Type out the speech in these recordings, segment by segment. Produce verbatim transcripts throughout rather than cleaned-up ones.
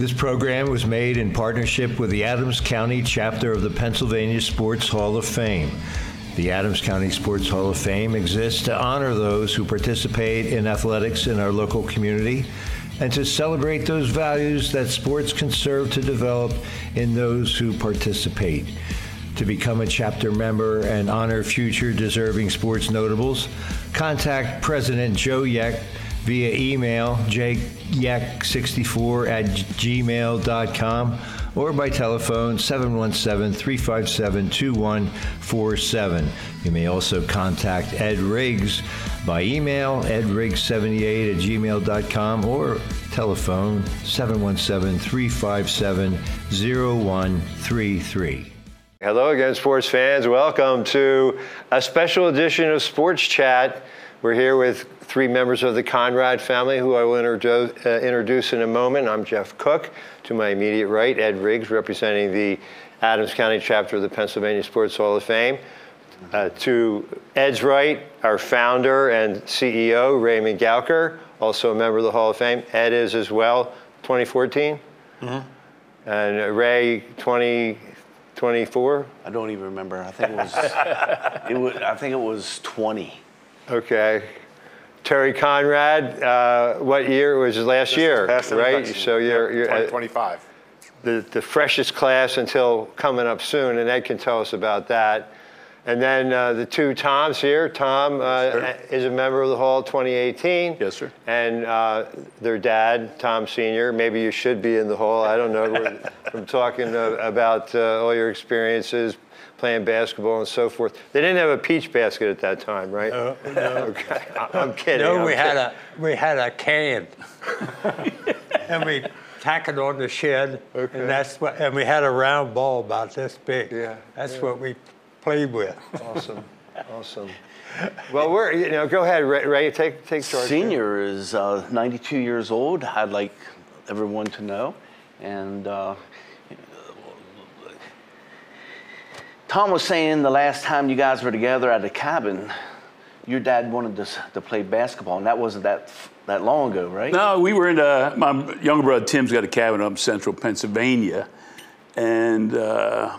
This program was made in partnership with the Adams County chapter of the Pennsylvania Sports Hall of Fame. The Adams County Sports Hall of Fame exists to honor those who participate in athletics in our local community and to celebrate those values that sports can serve to develop in those who participate. To become a chapter member and honor future deserving sports notables, contact President Joe Yeck via email j yeck sixty-four at gmail dot com or by telephone seven one seven, three five seven, two one four seven. You may also contact Ed Riggs by email ed riggs seventy-eight at gmail dot com or telephone seven one seven, three five seven, zero one three three. Hello again, sports fans. Welcome to a special edition of Sports Chat. We're here with three members of the Conrad family, who I will introduce, uh, introduce in a moment. I'm Jeff Cook. To my immediate right, Ed Riggs, representing the Adams County chapter of the Pennsylvania Sports Hall of Fame. Uh, to Ed's right, our founder and C E O, Raymond Gowker, also a member of the Hall of Fame. Ed is as well, twenty fourteen. Mm-hmm. And uh, Ray, twenty twenty-four. I don't even remember. I think it was. it was I think it was twenty. Okay. Terry Conrad, uh, what year? It was last This year, right? So you're, you're twenty twenty-five. The, the freshest class until coming up soon, and Ed can tell us about that. And then uh, the two Toms here. Tom uh, Yes, is a member of the Hall twenty eighteen. Yes, sir. And uh, their dad, Tom Senior Maybe you should be in the Hall. I don't know. We're, from talking uh, about uh, all your experiences playing basketball and so forth. They didn't have a peach basket at that time, right? No, no. Okay, I'm kidding. No, I'm we kidding. had a we had a can, and we tack it on the shed, Okay. and that's what. And we had a round ball about this big. Yeah, that's yeah. what we played with. Awesome, awesome. Well, we're you know go ahead, Ray. Ray take take charge. Senior is uh, ninety-two years old. I'd like everyone to know, and. Uh, Tom was saying the last time you guys were together at the cabin, your dad wanted to, to play basketball, and that wasn't that that long ago, right? No, we were in, uh, my younger brother Tim's got a cabin up in central Pennsylvania, and uh,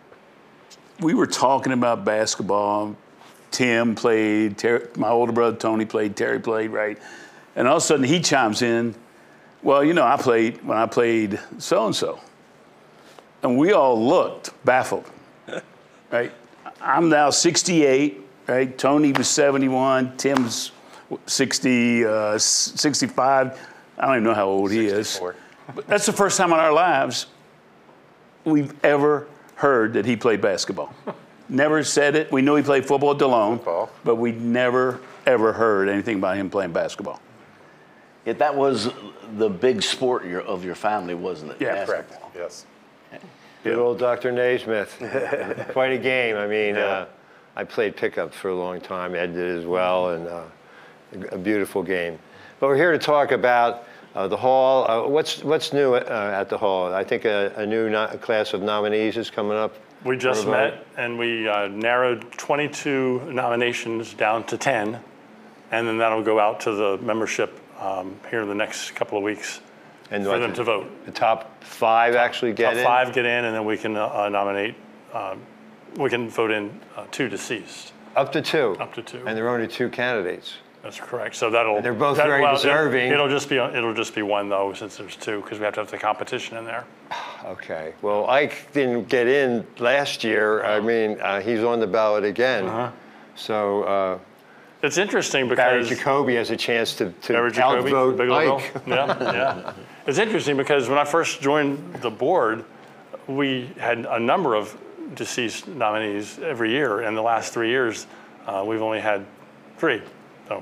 we were talking about basketball. Tim played, Ter- my older brother Tony played, Terry played, right? And all of a sudden he chimes in, well, you know, I played when I played so-and-so. And we all looked baffled. Right, I'm now sixty-eight. Right, Tony was seventy-one. Tim's sixty, uh, sixty-five. I don't even know how old he is. But that's the first time in our lives we've ever heard that he played basketball. Never said it. We knew he played football at DeLone, Football. but we never ever heard anything about him playing basketball. Yet that was the big sport your, of your family, wasn't it? Yeah, Correct. Basketball. Yes. Good old Doctor Naismith. Quite a game. I mean, Yeah. uh, I played pickup for a long time. Ed did as well, and uh, a beautiful game. But we're here to talk about uh, the Hall. Uh, what's what's new at, uh, at the Hall? I think a, a new no- class of nominees is coming up. We just for a vote. met and we uh, narrowed twenty-two nominations down to ten, and then that'll go out to the membership um, here in the next couple of weeks And for what, them to vote. The top five actually get Top in? five get in, and then we can uh, nominate, um, we can vote in uh, two deceased, Up to two? up to two. And there are only two candidates. That's correct. So that'll. And they're both that- very well, it- deserving. It'll just be, it'll just be one though, since there's two, because we have to have the competition in there. Okay. Well, Ike didn't get in last year. I mean, uh, he's on the ballot again. Uh-huh. So uh, It's interesting Barry because. Jacoby has a chance to, to Barry Jacoby, outvote Bigelow. Ike. Yeah, yeah. It's interesting because when I first joined the board, we had a number of deceased nominees every year. In the last three years, uh, we've only had three. So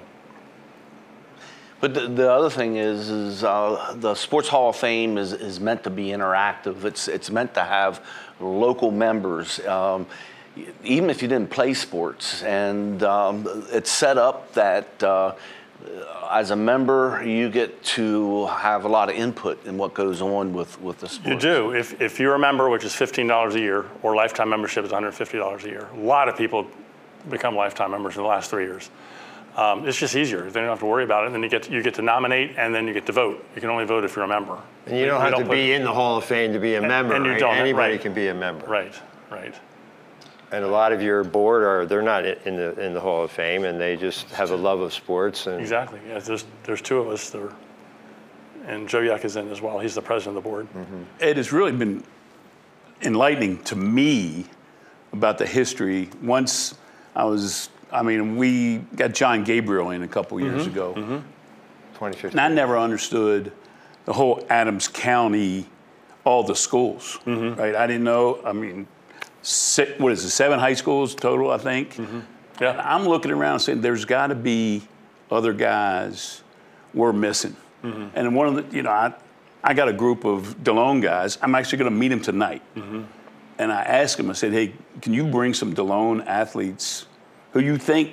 But the, the other thing is, is uh, the Sports Hall of Fame is, is meant to be interactive. It's it's meant to have local members, um, even if you didn't play sports. And um, it's set up that uh, as a member, you get to have a lot of input in what goes on with, with the sport. you do. If if you're a member, which is fifteen dollars a year, or lifetime membership is one hundred fifty dollars a year. A lot of people become lifetime members in the last three years. Um, it's just easier. They don't have to worry about it. And then you get to, you get to nominate, and then you get to vote. You can only vote if you're a member. And you don't We have to put- be in the Hall of Fame to be a member. and you right? don't, Anybody right. can be a member. Right, right. And a lot of your board are they're not in the in the Hall of Fame, and they just have a love of sports. And Exactly. Yeah, there's there's two of us that are, and Joe Yuck is in as well. He's the president of the board. Mm-hmm. It has really been enlightening to me about the history. Once I was, I mean, we got John Gabriel in a couple years Mm-hmm. ago. twenty fifteen. And I never understood the whole Adams County, all the schools, Mm-hmm. right? I didn't know, I mean, six, what is it, seven high schools total, I think? Mm-hmm. Yeah. And I'm looking around saying, there's got to be other guys we're missing. Mm-hmm. And one of the, you know, I, I got a group of DeLone guys. I'm actually going to meet them tonight. Mm-hmm. And I asked them, I said, hey, can you bring some DeLone athletes who you think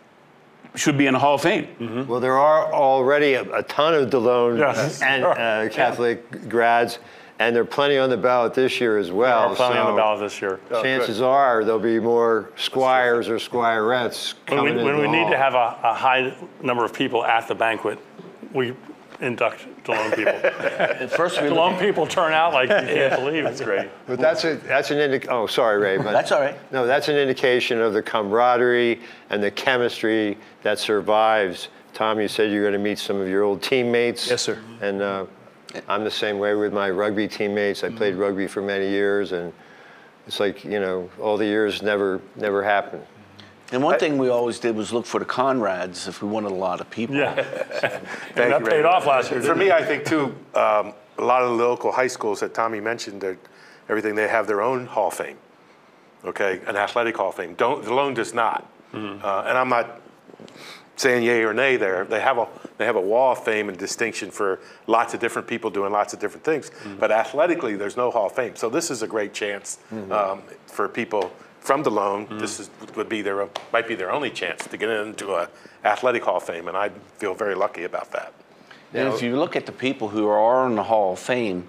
should be in the Hall of Fame? Mm-hmm. Well, there are already a, a ton of DeLone Yes. and uh, Catholic grads, and there are plenty on the ballot this year as well. We're planning on the so ballot this year. Chances are there'll be more squires or squirettes When coming we, into when the we need hall. to have a, a high number of people at the banquet, we induct DeLone people. At first, we DeLone people turn out like you can't believe. That's great. But that's a that's an indic. Oh, sorry, Ray. But That's all right. No, that's an indication of the camaraderie and the chemistry that survives. Tom, you said you're going to meet some of your old teammates. Yes, sir. And uh, I'm the same way with my rugby teammates. I played rugby for many years, and it's like, you know, all the years never never happened. And one thing we always did was look for the Conrads if we wanted a lot of people. Yeah. Thank that you, paid Ray. off last year. For didn't me, I think too, um, a lot of the local high schools that Tommy mentioned, they're- everything, they have their own Hall of Fame, okay, an athletic Hall of Fame. Don't, DeLone does not. Mm-hmm. Uh, and I'm not saying yay or nay there. They have a they have a wall of fame and distinction for lots of different people doing lots of different things. Mm-hmm. But athletically, there's no Hall of Fame. So this is a great chance um, for people from DeLone. Mm-hmm. This is would be their might be their only chance to get into a athletic Hall of Fame, and I feel very lucky about that. And if you look at the people who are in the Hall of Fame,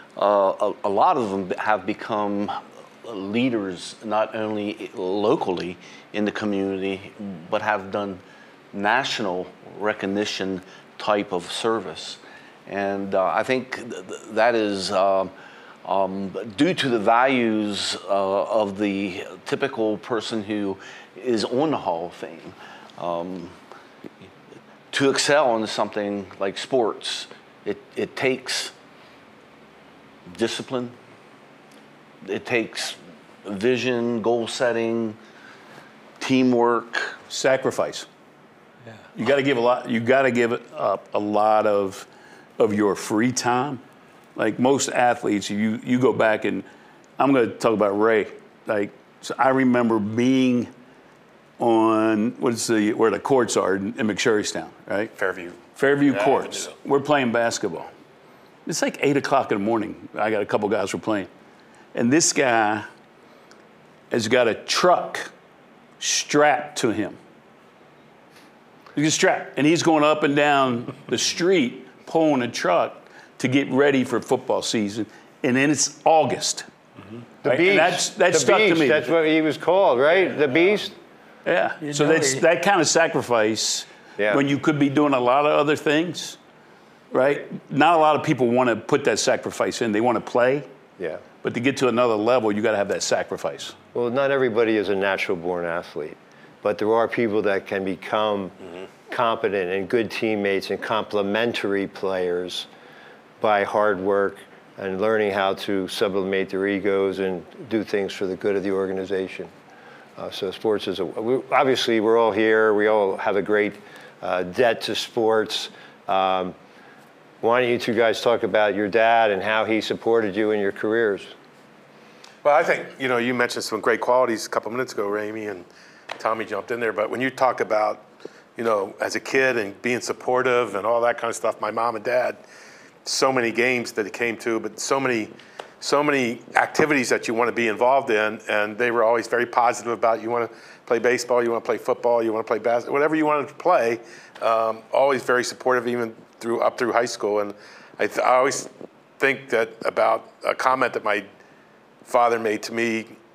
uh, a, a lot of them have become leaders not only locally in the community, but have done national recognition type of service. And uh, I think th- th- that is um, um, due to the values uh, of the typical person who is on the Hall of Fame. Um, to excel in something like sports, it, it takes discipline, it takes vision, goal setting, teamwork. Sacrifice. You got to give a lot. You got to give up a lot of of your free time. Like most athletes, you you go back and I'm going to talk about Ray. Like so I remember being on what's the where the courts are in, in McSherrystown, right? Fairview. Fairview Yeah, Courts. yeah. We're playing basketball. It's like eight o'clock in the morning. I got a couple guys who are playing, and this guy has got a truck strapped to him. He's strapped, and he's going up and down the street pulling a truck to get ready for football season. And then it's August. The Right, and Beast. that's- that the stuck to Beast, me. That's what he was called, right? The Beast. Yeah. So know, that's he- that kind of sacrifice Yeah. when you could be doing a lot of other things, right? Not a lot of people want to put that sacrifice in. They want to play, Yeah. but to get to another level, you got to have that sacrifice. Well, not everybody is a natural-born athlete, but there are people that can become competent and good teammates and complementary players by hard work and learning how to sublimate their egos and do things for the good of the organization. Uh, so sports is a, we, obviously we're all here. We all have a great uh, debt to sports. Um, why don't you two guys talk about your dad and how he supported you in your careers? Well, I think, you know, you mentioned some great qualities a couple minutes ago, Ramey, and Tommy jumped in there. But when you talk about, you know, as a kid and being supportive and all that kind of stuff, my mom and dad, so many games that it came to, but so many, so many activities that you want to be involved in, and they were always very positive about you want to play baseball, you want to play football, you want to play basketball, whatever you wanted to play. Um, always very supportive, even through up through high school. And I, th- I always think that about a comment that my father made to me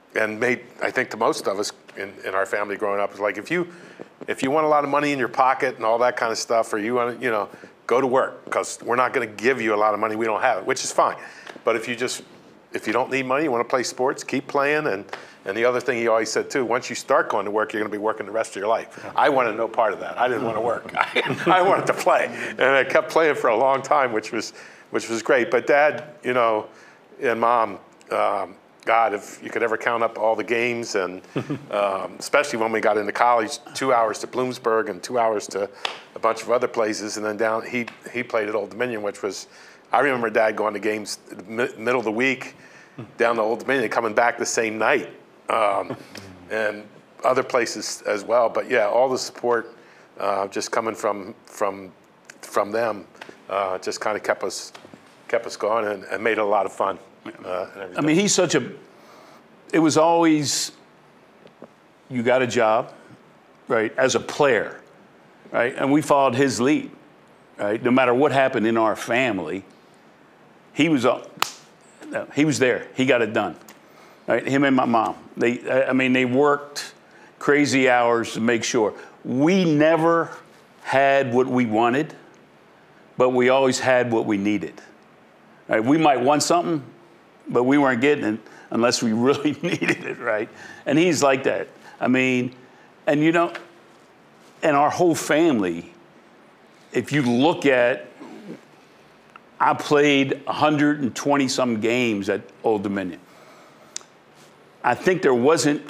and made, I think, to most of us in, in our family growing up, is like, if you if you want a lot of money in your pocket and all that kind of stuff, or you want to, you know, go to work, because we're not going to give you a lot of money we don't have, which is fine. But if you just, if you don't need money, you want to play sports, keep playing. And, and the other thing he always said too, once you start going to work, you're going to be working the rest of your life. I wanted no part of that. I didn't want to work. I, I wanted to play. And I kept playing for a long time, which was, which was great. But Dad, you know, and Mom, um, God, if you could ever count up all the games, and um, especially when we got into college, two hours to Bloomsburg and two hours to a bunch of other places, and then down, he he played at Old Dominion, which was, I remember Dad going to games the middle of the week down to Old Dominion, coming back the same night, um, and other places as well. But yeah, all the support uh, just coming from from from them uh, just kind of kept us kept us going, and, and made it a lot of fun. Uh, I mean, he's such a, it was always, you got a job, right, as a player, right? And we followed his lead, right? No matter what happened in our family, he was, uh, he was there. He got it done, right? Him and my mom. They, I mean, they worked crazy hours to make sure. We never had what we wanted, but we always had what we needed. Right? We might want something, but we weren't getting it unless we really needed it, right? And he's like that. I mean, and you know, and our whole family, if you look at, I played one hundred twenty some games at Old Dominion. I think there wasn't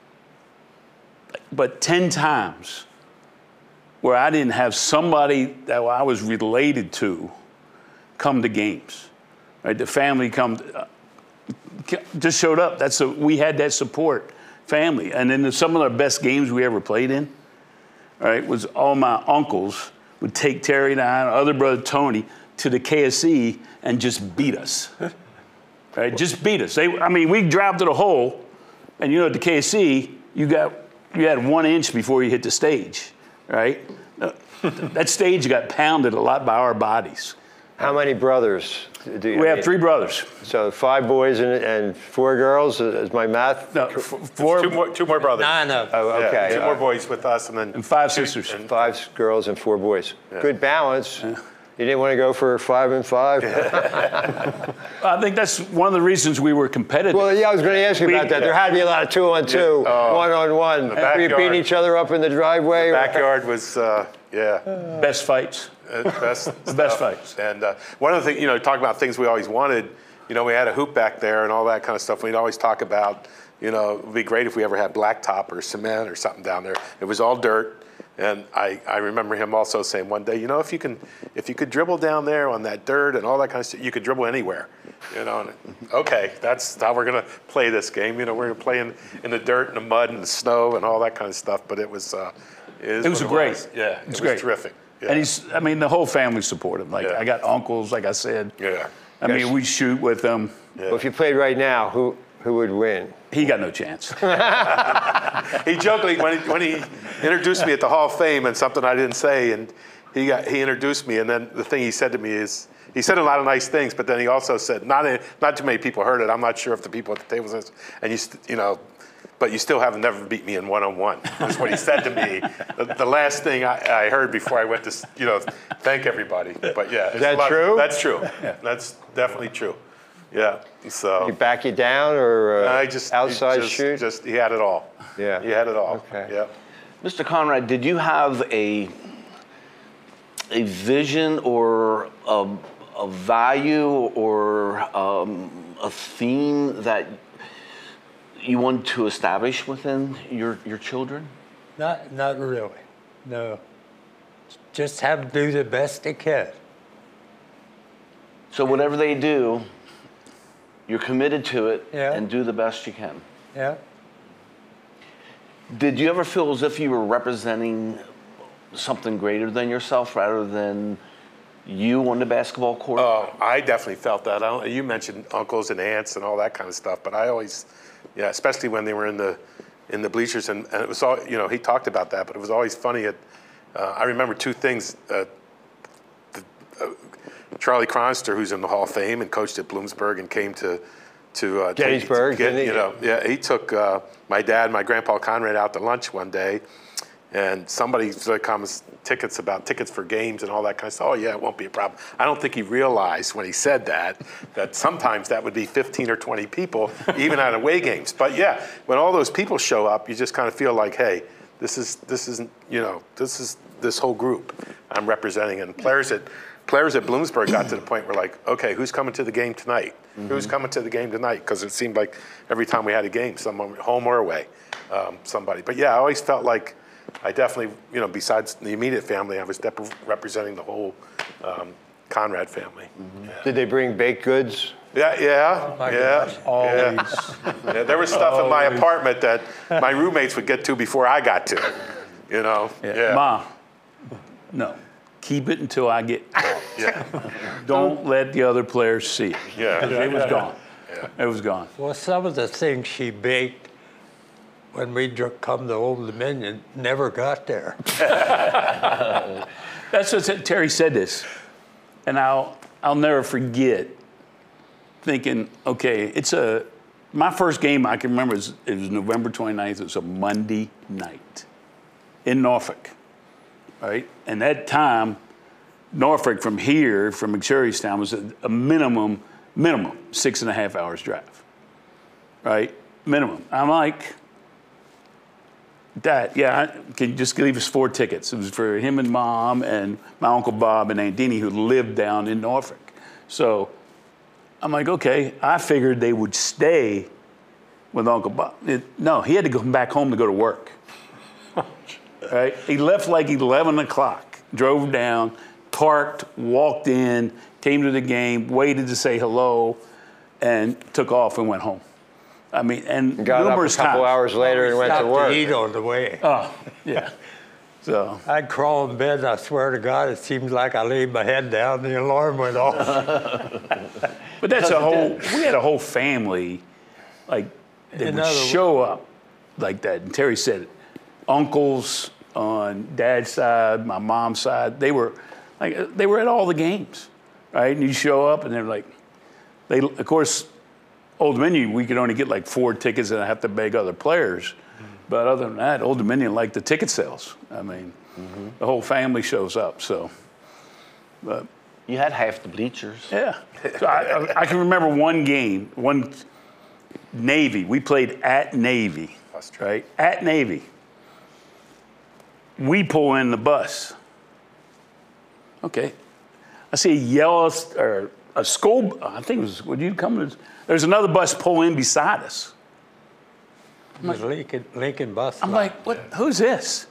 but ten times where I didn't have somebody that I was related to come to games, right? The family come, uh, just showed up. That's a, we had that support family. And then some of our best games we ever played in, right, was all my uncles would take Terry and I, other brother Tony, to the K S E and just beat us, right? Just beat us. They, I mean, we drive to the hole, and you know, at the K S E, you got you had one inch before you hit the stage, right? That stage got pounded a lot by our bodies. How many brothers do you We have? have three brothers. So five boys and, and four girls, is my math? No, f- four, Two more, two more brothers. Nine of them. Oh, Yeah, okay. two more boys with us, and then and five sisters. Five girls and four boys. Good balance. You didn't want to go for five and five? I think that's one of the reasons we were competitive. Well, yeah, I was going to ask you We- about that. There had to be a lot of two on two, Oh. one on one. Were you backyard. beating each other up in the driveway? backyard was, uh, yeah. Best fights. Uh, best The best stuff. fights. And uh, one of the things, you know, talking about things we always wanted, you know, we had a hoop back there and all that kind of stuff. We'd always talk about, you know, it would be great if we ever had blacktop or cement or something down there. It was all dirt. And I, I remember him also saying one day, you know, if you can, if you could dribble down there on that dirt and all that kind of stuff, you could dribble anywhere. You know, and, okay, that's how we're going to play this game. You know, we're going to play in, in the dirt and the mud and the snow and all that kind of stuff. But it was, uh, it, is It was what great. was. Yeah, it was was great. terrific. Yeah. And he's, I mean, the whole family supported him. Like, Yeah. I got uncles, like I said. Yeah. I mean, we shoot with them. Well, if you played right now, who who would win? He got no chance. He jokingly, when he, when he introduced me at the Hall of Fame, and something I didn't say, and he got he introduced me, and then the thing he said to me is, he said a lot of nice things, but then he also said, not a, not too many people heard it. I'm not sure if the people at the table said, and you st- you know, but you still have never beat me in one on one. That's what he said to me. The, the last thing I, I heard before I went to you know thank everybody. But yeah, is that true? That's true. That's definitely true. Yeah. So He back you down or uh, I just outside just, shoot? Just he had it all. Yeah. He had it all. Okay. Yeah. Mister Conrad, did you have a a vision or a, a value or um, a theme that you wanted to establish within your, your children? Not, not really, no. Just have them do the best they can. So whatever they do, you're committed to it Yeah. and do the best you can. Yeah. Did you ever feel as if you were representing something greater than yourself rather than you on the basketball court? Oh, I definitely felt that. I don't, you mentioned uncles and aunts and all that kind of stuff, but I always, yeah, especially when they were in the in the bleachers, and, and it was all, you know, he talked about that, but it was always funny. At, uh, I remember two things. Uh, the, uh, Charlie Cronster, who's in the Hall of Fame and coached at Bloomsburg and came to to uh, Gettysburg, to get, didn't he? you know, yeah, he took uh, my dad, my grandpa Conrad out to lunch one day, and somebody sort of comes tickets about tickets for games and all that kind of stuff. Oh yeah, it won't be a problem. I don't think he realized when he said that that sometimes that would be fifteen or twenty people, even at away games. But yeah, when all those people show up, you just kind of feel like, hey, this is this isn't you know this is this whole group I'm representing. And players at players at Bloomsburg got to the point where like, okay, who's coming to the game tonight? Mm-hmm. Who's coming to the game tonight? Because it seemed like every time we had a game, someone home or away, um, somebody. But yeah, I always felt like I definitely, you know, besides the immediate family, I was dep- representing the whole um, Conrad family. Mm-hmm. Yeah. Did they bring baked goods? Yeah, yeah, Oh my yeah, gosh, always. yeah. Yeah, there was stuff in my apartment that my roommates would get to before I got to it. You know, yeah. Mom, no, keep it until I get called. Yeah, Don't let the other players see it. yeah. It was gone. Yeah. It was gone. Well, some of the things she baked when we dr- come to Old Dominion never got there. That's what Terry said this, and I'll I'll never forget thinking, okay, it's a my first game I can remember is it was November twenty-ninth. It was a Monday night in Norfolk, right? And that time, Norfolk from here, from McSherrystown, was a, a minimum minimum six and a half hours drive, right? Minimum. I'm like, Dad, yeah, I, can you just leave us four tickets? It was for him and Mom and my Uncle Bob and Aunt Deanie, who lived down in Norfolk. So I'm like, okay, I figured they would stay with Uncle Bob. It, no, he had to go back home to go to work. Right? He left like eleven o'clock, drove down, parked, walked in, came to the game, waited to say hello, and took off and went home. I mean, and Got up a numerous couple times. hours later and went to Stopped work. eat on the way. Oh, yeah. So, I'd crawl in bed, and I swear to God, it seems like I laid my head down and the alarm went off. but that's a whole, we had a whole family, like, that In would other- show up like that. And Terry said it. Uncles on dad's side, my mom's side, they were, like, they were at all the games, right? And you show up and they're like, they, of course, Old Dominion, we could only get like four tickets and I have to beg other players. But other than that, Old Dominion liked the ticket sales. I mean, mm-hmm. the whole family shows up, so. But You had half the bleachers. yeah. So I, I, I can remember one game, one Navy. We played at Navy, right? At Navy. We pull in the bus. Okay. I see a yellow, or a school, I think it was, would you come to, there's another bus pull in beside us. It was Lincoln, Lincoln bus. I'm line. like, what? Who's this?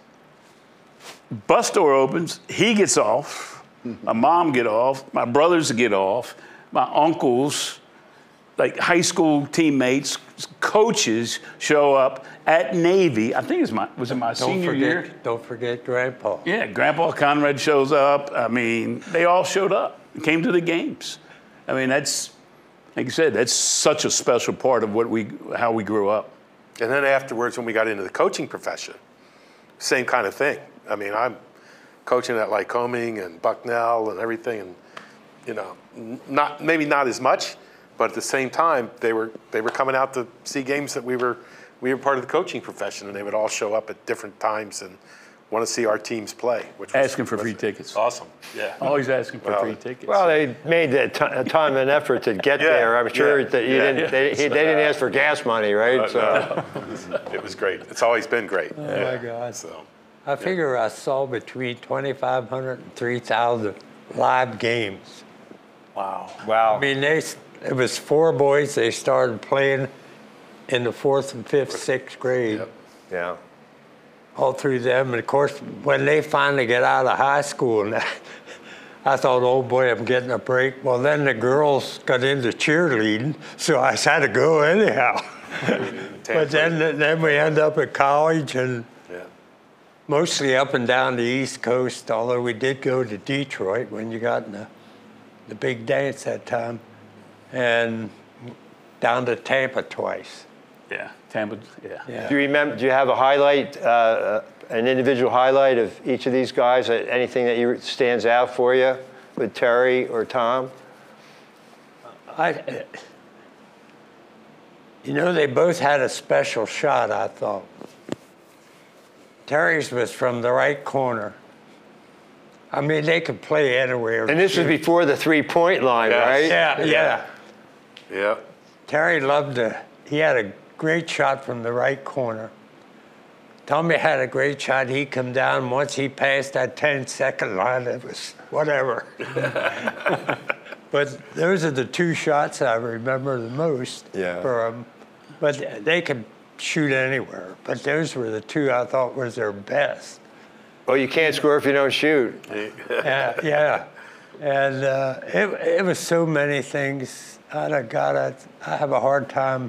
Bus door opens. He gets off. My mom get off. My brothers get off. My uncles, like high school teammates, coaches show up at Navy. I think it was my was it my Don't senior forget, year? Don't forget Grandpa. Yeah, Grandpa Conrad shows up. I mean, they all showed up. Came to the games. I mean, that's like you said. That's such a special part of what we how we grew up. And then afterwards, when we got into the coaching profession, same kind of thing. I mean, I'm coaching at Lycoming and Bucknell and everything, and you know, not maybe not as much, but at the same time, they were they were coming out to see games that we were we were part of the coaching profession, and they would all show up at different times and want to see our teams play. Which was, Asking for was free tickets. Awesome. Yeah. Always asking for Well, free tickets. Well, they made the t- a time and effort to get Yeah, there. I'm sure yeah, that you yeah. didn't. They, he, they didn't ask for gas money, right? Uh, so no, it, was, it was great. It's always been great. Oh yeah. my God. So. I figure I saw between twenty-five hundred and three thousand live games. wow. wow. I mean, they, it was four boys. They started playing in the fourth and fifth, sixth grade. Yep. yeah. All through them. And of course, when they finally get out of high school, I thought, oh boy, I'm getting a break. Well, then the girls got into cheerleading, so I had to go anyhow. But then, then we end up at college and Yeah. mostly up and down the East Coast, although we did go to Detroit when you got in the, the big dance that time, and down to Tampa twice. Yeah. Tampa. Yeah. Yeah. Do you remember? Do you have a highlight, uh, uh, an individual highlight of each of these guys? Uh, Anything that you stands out for you with Terry or Tom? I, You know, they both had a special shot, I thought. Terry's was from the right corner. I mean, they could play anywhere. And this was before the three-point line, Yes. right? Yeah, yeah. Yeah. Terry loved to, he had a great shot from the right corner. Tommy had a great shot. He come down. Once he passed that ten-second line, it was whatever. But those are the two shots I remember the most Yeah. for them. But they could shoot anywhere. But those were the two I thought was their best. Well, you can't score if you don't shoot. Yeah, yeah. And uh, it, it was so many things. I got I, I have a hard time.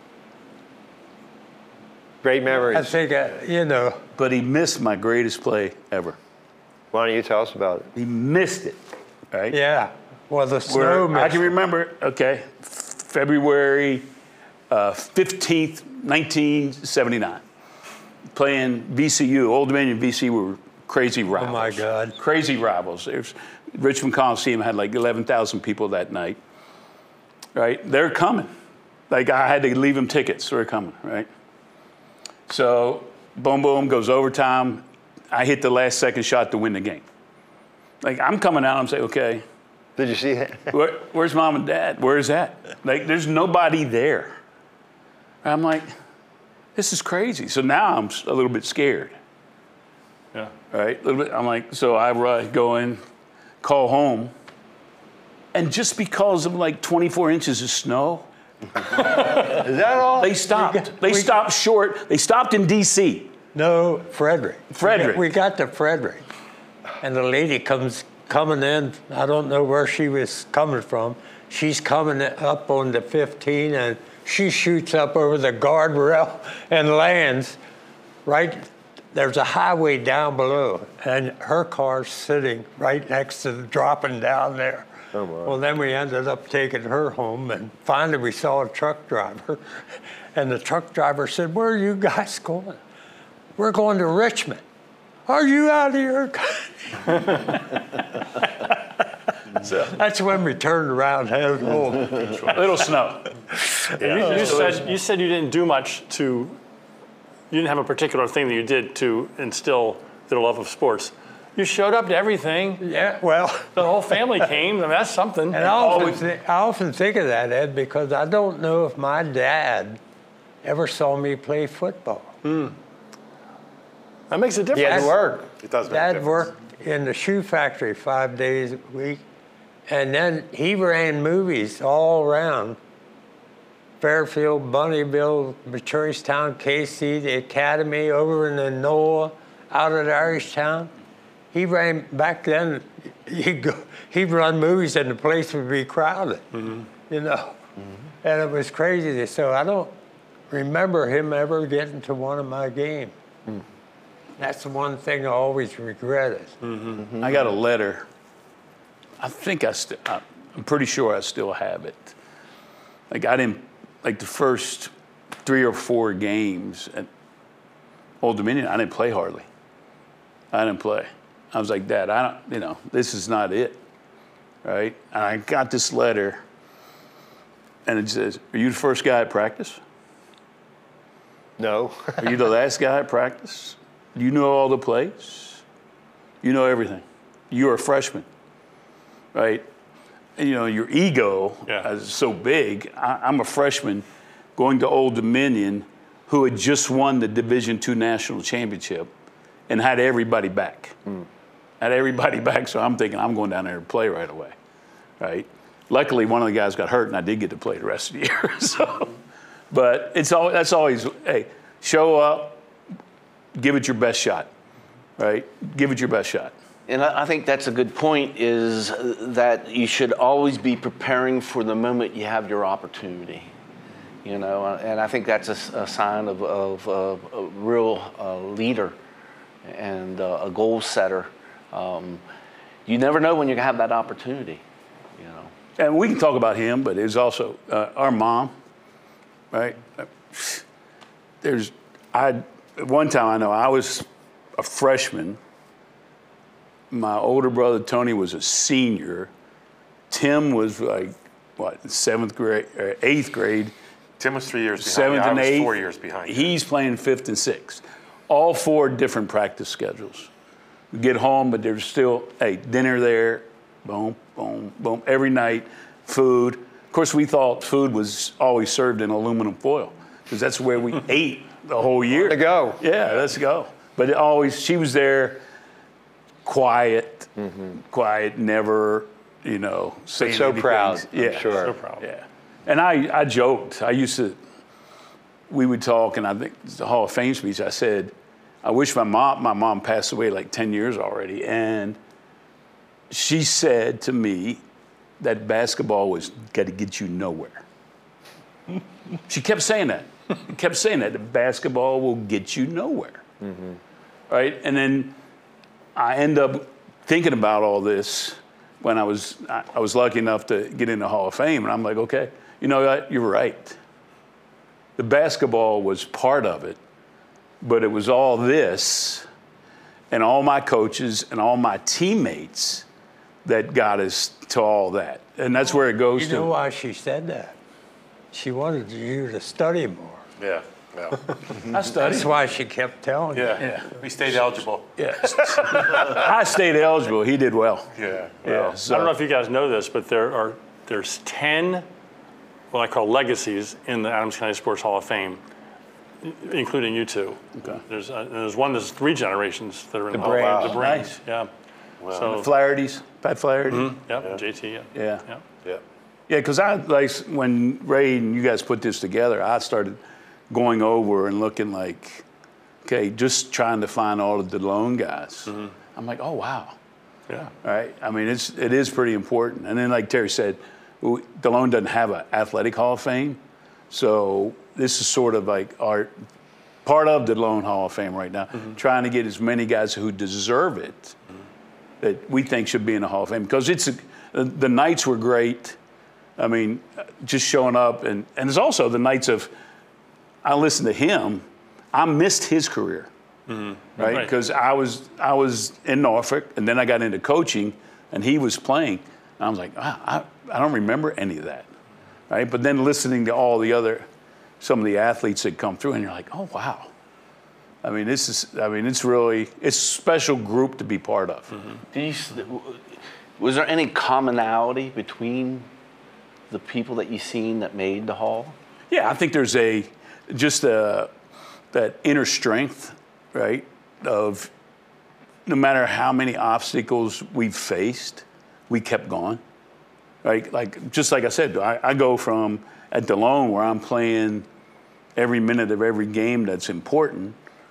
Great I memories. think, uh, you know, But he missed my greatest play ever. Why don't you tell us about it? He missed it, right? yeah. Well, the Where snow I missed can it. remember, okay, February uh, fifteenth, nineteen seventy-nine. Playing V C U, Old Dominion V C U were crazy rivals. Oh, my God. Crazy rivals. There's, Richmond Coliseum had like eleven thousand people that night, right? They're coming. Like, I had to leave them tickets. They're coming, right? So, boom, boom, goes overtime. I hit the last second shot to win the game. Like, I'm coming out, I'm saying, okay, Did you see that? where, where's mom and dad? Where's that? Like, there's nobody there. I'm like, this is crazy. So now I'm a little bit scared, Yeah. right? A little bit. I'm like, so I run, go in, call home, and just because of like twenty-four inches of snow, Is that all? they stopped. They stopped short. They stopped in D C. No, Frederick. Frederick. We got to Frederick. And the lady comes coming in. I don't know where she was coming from. She's coming up on the fifteen, and she shoots up over the guardrail and lands right. There's a highway down below, and her car's sitting right next to the dropping down there. Oh, my. Well, then we ended up taking her home, and finally we saw a truck driver, and the truck driver said, "Where are you guys going?" "We're going to Richmond." "Are you out of here?" So, That's when we turned around and headed home. little snow. You, you said you said you didn't do much to. You didn't have a particular thing that you did to instill the love of sports. You showed up to everything. Yeah, well, The whole family came. I mean, that's something. and I often, thi- I often think of that, Ed, because I don't know if my dad ever saw me play football. That makes a difference. He had to work. It does make a Dad difference. worked in the shoe factory five days a week, and then he ran movies all around. Fairfield, Bunnyville, Maturitown, K C, the Academy, over in the NOAA, out at Irishtown. He ran, back then, he'd, go, he'd run movies and the place would be crowded, Mm-hmm. you know. And it was crazy. So I don't remember him ever getting to one of my games. That's the one thing I always regretted. I got a letter. I think I still, I'm pretty sure I still have it. Like, I didn't, like the first three or four games at Old Dominion, I didn't play hardly. I didn't play. I was like, Dad, I don't, you know, this is not it, right? And I got this letter, and it says, "Are you the first guy at practice? No. Are you the last guy at practice? Do you know all the plays? You know everything. You're a freshman, right? And, you know, your ego Yeah. is so big. I, I'm a freshman going to Old Dominion who had just won the Division two national championship and had everybody back. Had everybody back, so I'm thinking I'm going down there to play right away, right? Luckily, one of the guys got hurt, and I did get to play the rest of the year. So, but it's all that's always, hey, show up, give it your best shot, right? Give it your best shot. And I I think that's a good point, is that you should always be preparing for the moment you have your opportunity. You know, and I think that's a, s- a sign of, of, of a real uh, leader and uh, a goal setter. Um, you never know when you're going to have that opportunity, you know. And we can talk about him, but it's also uh, our mom, right? There's, I, at one time I know I was a freshman. My older brother Tony was a senior. Tim was like, what, seventh grade, or eighth grade. Tim was three years behind seventh you. I and was eighth. four years behind you. He's playing fifth and sixth. All four different practice schedules. We get home, but there's still, hey, dinner there, boom, boom, boom, every night, food. Of course, we thought food was always served in aluminum foil because that's where we ate the whole year. To go. Yeah, let's go. But it always, she was there, quiet, mm-hmm. quiet, never, you know, saying so anything. proud, I'm Yeah, sure. So proud. yeah. And I, I joked. I used to, we would talk, and I think it's the Hall of Fame speech, I said, I wish my mom, my mom passed away like ten years already. And she said to me that basketball was got to get you nowhere. She kept saying that. kept saying that. The basketball will get you nowhere. Mm-hmm. Right? And then I end up thinking about all this when I was, I, I was lucky enough to get in the Hall of Fame. And I'm like, okay, you know what? You're right. The basketball was part of it, but it was all this and all my coaches and all my teammates that got us to all that. And that's where it goes You to. know why she said that? She wanted you to study more. Yeah, yeah, I studied. That's why she kept telling you. yeah. Yeah. We stayed eligible. Yeah. I stayed eligible. He did well. Yeah, Yeah. well, So, I don't know if you guys know this, but there are there's ten what I call legacies in the Adams County Sports Hall of Fame, including you two. Okay. There's uh, there's one there's three generations that are in the, Brains. Hall. The Wow. Brains. Nice. Yeah. So Flaherty's, Pat Flaherty. Mm-hmm. Yep, J T. Yeah. Yeah. Yeah. yeah. Yeah, because I like when Ray and you guys put this together, I started going over and looking like, okay, just trying to find all of the DeLone guys. Mm-hmm. I'm like, oh wow, Yeah. all right. I mean, it's it is pretty important. And then, like Terry said, we, DeLone doesn't have an athletic Hall of Fame, so this is sort of like our part of the DeLone Hall of Fame right now, mm-hmm. trying to get as many guys who deserve it mm-hmm. that we think should be in the Hall of Fame because it's a, the nights were great. I mean, just showing up, and, and there's also the nights of, I listened to him, I missed his career, mm-hmm. right? Because right. I was I was in Norfolk, and then I got into coaching, and he was playing. And I was like, ah, I, I don't remember any of that, right? But then listening to all the other, some of the athletes that come through, and you're like, oh, wow. I mean, this is, I mean, it's really, it's a special group to be part of. Mm-hmm. Did you, was there any commonality between the people that you seen that made the Hall? Yeah, I think there's a, just a, that inner strength, right, of no matter how many obstacles we've faced, we kept going, right? Like, just like I said, I, I go from at DeLone where I'm playing every minute of every game that's important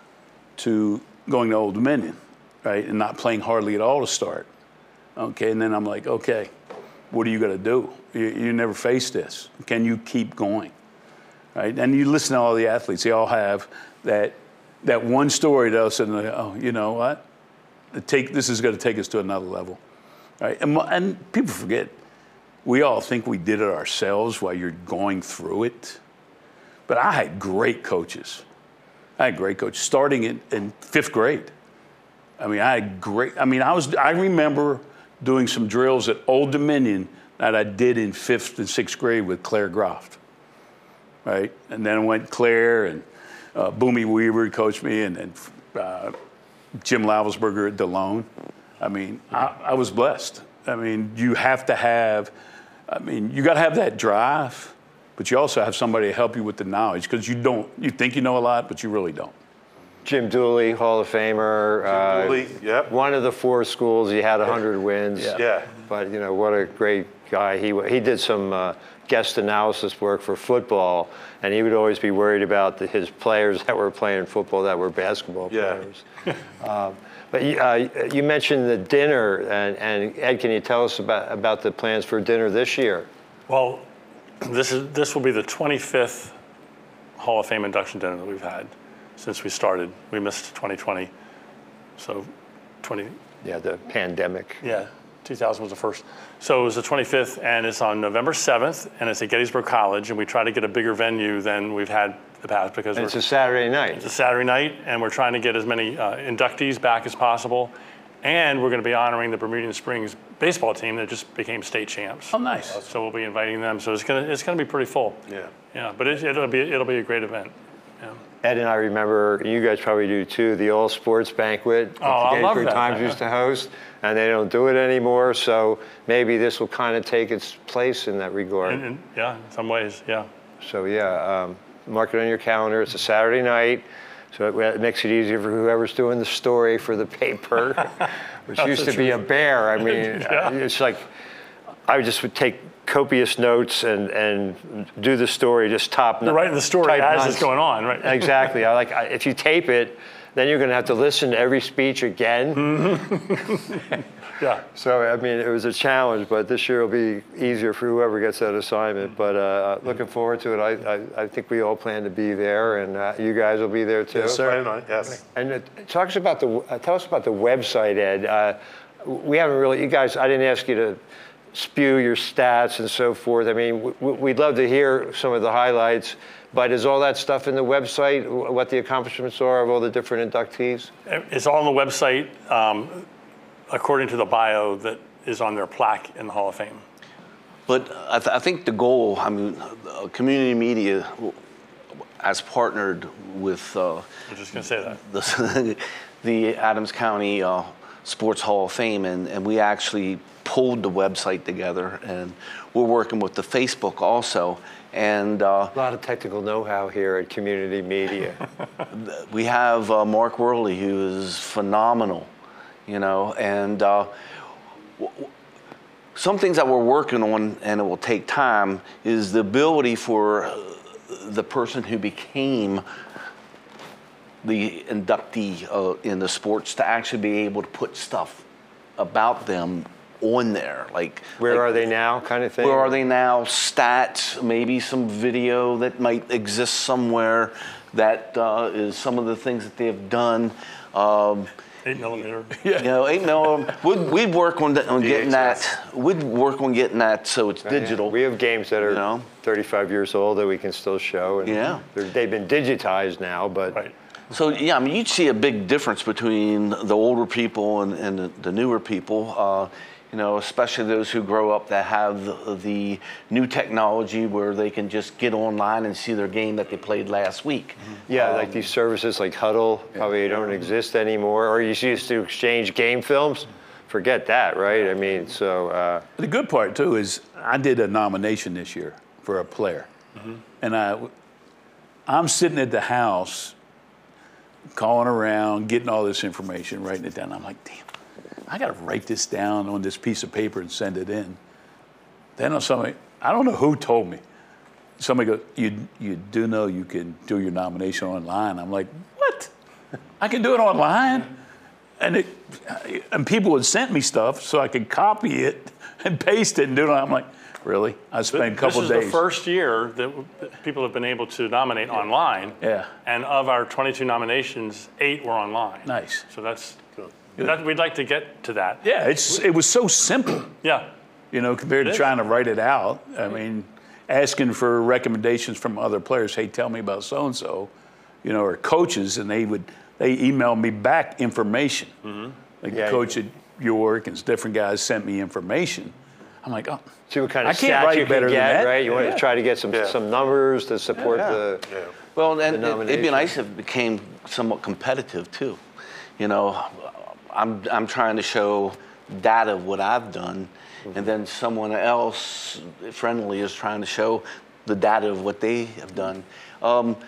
to going to Old Dominion, right, and not playing hardly at all to start. Okay, and then I'm like, okay, what are you going to do? You, you never faced this. Can you keep going? Right? And you listen to all the athletes. They all have that that one story that all of a sudden, oh, you know what? The take, this is going to take us to another level. Right? And, and people forget, we all think we did it ourselves while you're going through it. But I had great coaches. I had great coaches starting in, in fifth grade. I mean, I had great, I mean, I was, I remember doing some drills at Old Dominion that I did in fifth and sixth grade with Claire Groft, right? And then I went Claire and uh, Boomie Weaver coached me, and, and uh, Jim Lavelsberger at DeLone. I mean, I, I was blessed. I mean, you have to have, I mean, you got to have that drive, but you also have somebody to help you with the knowledge because you don't, you think you know a lot, but you really don't. Jim Dooley, Hall of Famer. Jim uh, Dooley, yep. One of the four schools. He had one hundred wins. Yeah. Yeah. But, you know, what a great guy. He he did some uh, guest analysis work for football, and he would always be worried about the, his players that were playing football that were basketball Yeah. players. um, but you, uh, you mentioned the dinner, and, and Ed, can you tell us about, about the plans for dinner this year? Well, this is this will be the twenty-fifth Hall of Fame induction dinner that we've had since we started. We missed twenty twenty, so twenty. Yeah, the pandemic. Yeah, two thousand was the first. So it was the twenty-fifth, and it's on November seventh, and it's at Gettysburg College, and we try to get a bigger venue than we've had in the past because And we're, it's a Saturday night. it's a Saturday night, and we're trying to get as many uh, inductees back as possible. And we're going to be honoring the Bermudian Springs baseball team that just became state champs. Oh, nice. So we'll be inviting them. So it's going to it's going to be pretty full. Yeah. Yeah, but it, it'll be it'll be a great event. Yeah. Ed and I remember, you guys probably do too, the all sports banquet. Oh, I love Gettysburg that. Times used to host, and they don't do it anymore. So maybe this will kind of take its place in that regard. And, and, yeah, in some ways, yeah. So yeah, um, mark it on your calendar. It's a Saturday night, so it, it makes it easier for whoever's doing the story for the paper, which used to be a bear. I mean, Yeah. it's like I just would take copious notes and, and do the story just top. You're writing the story type as nonsense. it's going on, right? Exactly. I like I, if you tape it, then you're going to have to listen to every speech again. Mm-hmm. Yeah. So I mean, it was a challenge, but this year will be easier for whoever gets that assignment. But uh, looking forward to it. I, I, I think we all plan to be there, and uh, you guys will be there too. Yes, sir. Plan on it, yes. And it talks about the uh, tell us about the website, Ed. Uh, we haven't really. You guys, I didn't ask you to spew your stats and so forth. I mean, w- we'd love to hear some of the highlights. But is all that stuff in the website? What the accomplishments are of all the different inductees? It's all on the website, um, according to the bio that is on their plaque in the Hall of Fame. But I, th- I think the goal, I mean, uh, community media has partnered with uh, I was just going to say that. the, the Adams County uh, Sports Hall of Fame, and, and we actually pulled the website together, and we're working with the Facebook also. And uh, A lot of technical know-how here at Community Media. we have uh, Mark Worley, who is phenomenal, you know, and uh, w- w- some things that we're working on, and it will take time, is the ability for the person who became the inductee uh, in the sports to actually be able to put stuff about them on there, like Where like, are they now, kind of thing? Where are they now? Stats, maybe some video that might exist somewhere that uh, is some of the things that they have done. Um, Eight millimeter. you know, eight mil. We'd, we'd work on, on getting that. We'd work on getting that so it's digital. We have games that are You know? thirty-five years old that we can still show. And Yeah. they're- They've been digitized now, but Right. So yeah, I mean, you'd see a big difference between the older people and, and the, the newer people. Uh, you know, especially those who grow up that have the, the new technology where they can just get online and see their game that they played last week. yeah, like these services like Huddle probably don't exist anymore. Or you used to exchange game films. Forget that, right? I mean, so. Uh, The good part too is I did a nomination this year for a player, and I, I'm sitting at the house, calling around, getting all this information, writing it down. I'm like, damn, I got to write this down on this piece of paper and send it in. Then somebody, I don't know who told me. Somebody goes, you you do know you can do your nomination online. I'm like, what? I can do it online? And it, and people had sent me stuff so I could copy it and paste it and do it. I'm like, really? I spent a couple This is days. the first year that w- that people have been able to nominate online. Yeah. And of our twenty-two nominations, eight were online. Nice. So that's good. That, we'd like to get to that. Yeah, it's it was so simple, Yeah. you know, compared It to is. trying to write it out. I mean, asking for recommendations from other players. Hey, tell me about so and so, you know, or coaches, and they would they email me back information. Mm-hmm. Like Yeah, the coach at York and different guys sent me information. I'm like, oh, see what kind I of can't stats write you better can than get, that. right? You want Yeah. to try to get some Yeah. some numbers to support Yeah. the. Yeah. Well, and it, it'd be nomination. nice if it became somewhat competitive too. You know, I'm I'm trying to show data of what I've done, and then someone else friendly is trying to show the data of what they have done. Um,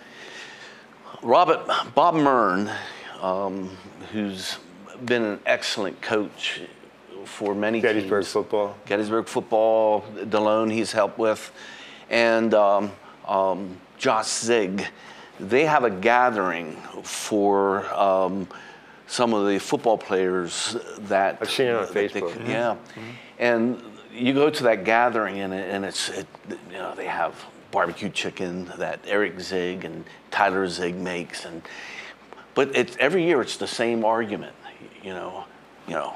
Robert Bob Mern, um, who's been an excellent coach for many Gettysburg teams. football. Gettysburg football, Delone he's helped with, and um, um, Josh Zig. They have a gathering for um, some of the football players that I've seen it on that they- Facebook. yeah, and you go to that gathering and, it, and it's it, you know they have barbecue chicken that Eric Zig and Tyler Zig makes, and but it's every year it's the same argument, you know, you know.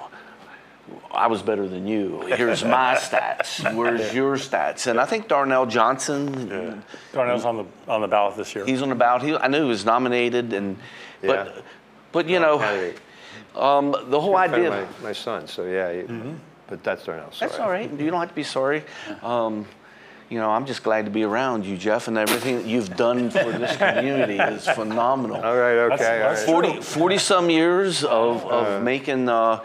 I was better than you. Here's my stats. Where's your stats? And I think Darnell Johnson, Darnell's on the on the ballot this year. he's on the ballot. He, I knew he was nominated, and but Yeah. but you know, Candidate. Um, the whole In front idea. of my, my son, so yeah. you- But that's not else. That's all right. You don't have to be sorry. Um, you know, I'm just glad to be around you, Jeff, and everything that you've done for this community is phenomenal. All right, okay, That's- all right. that's- forty, forty some years of, of making uh,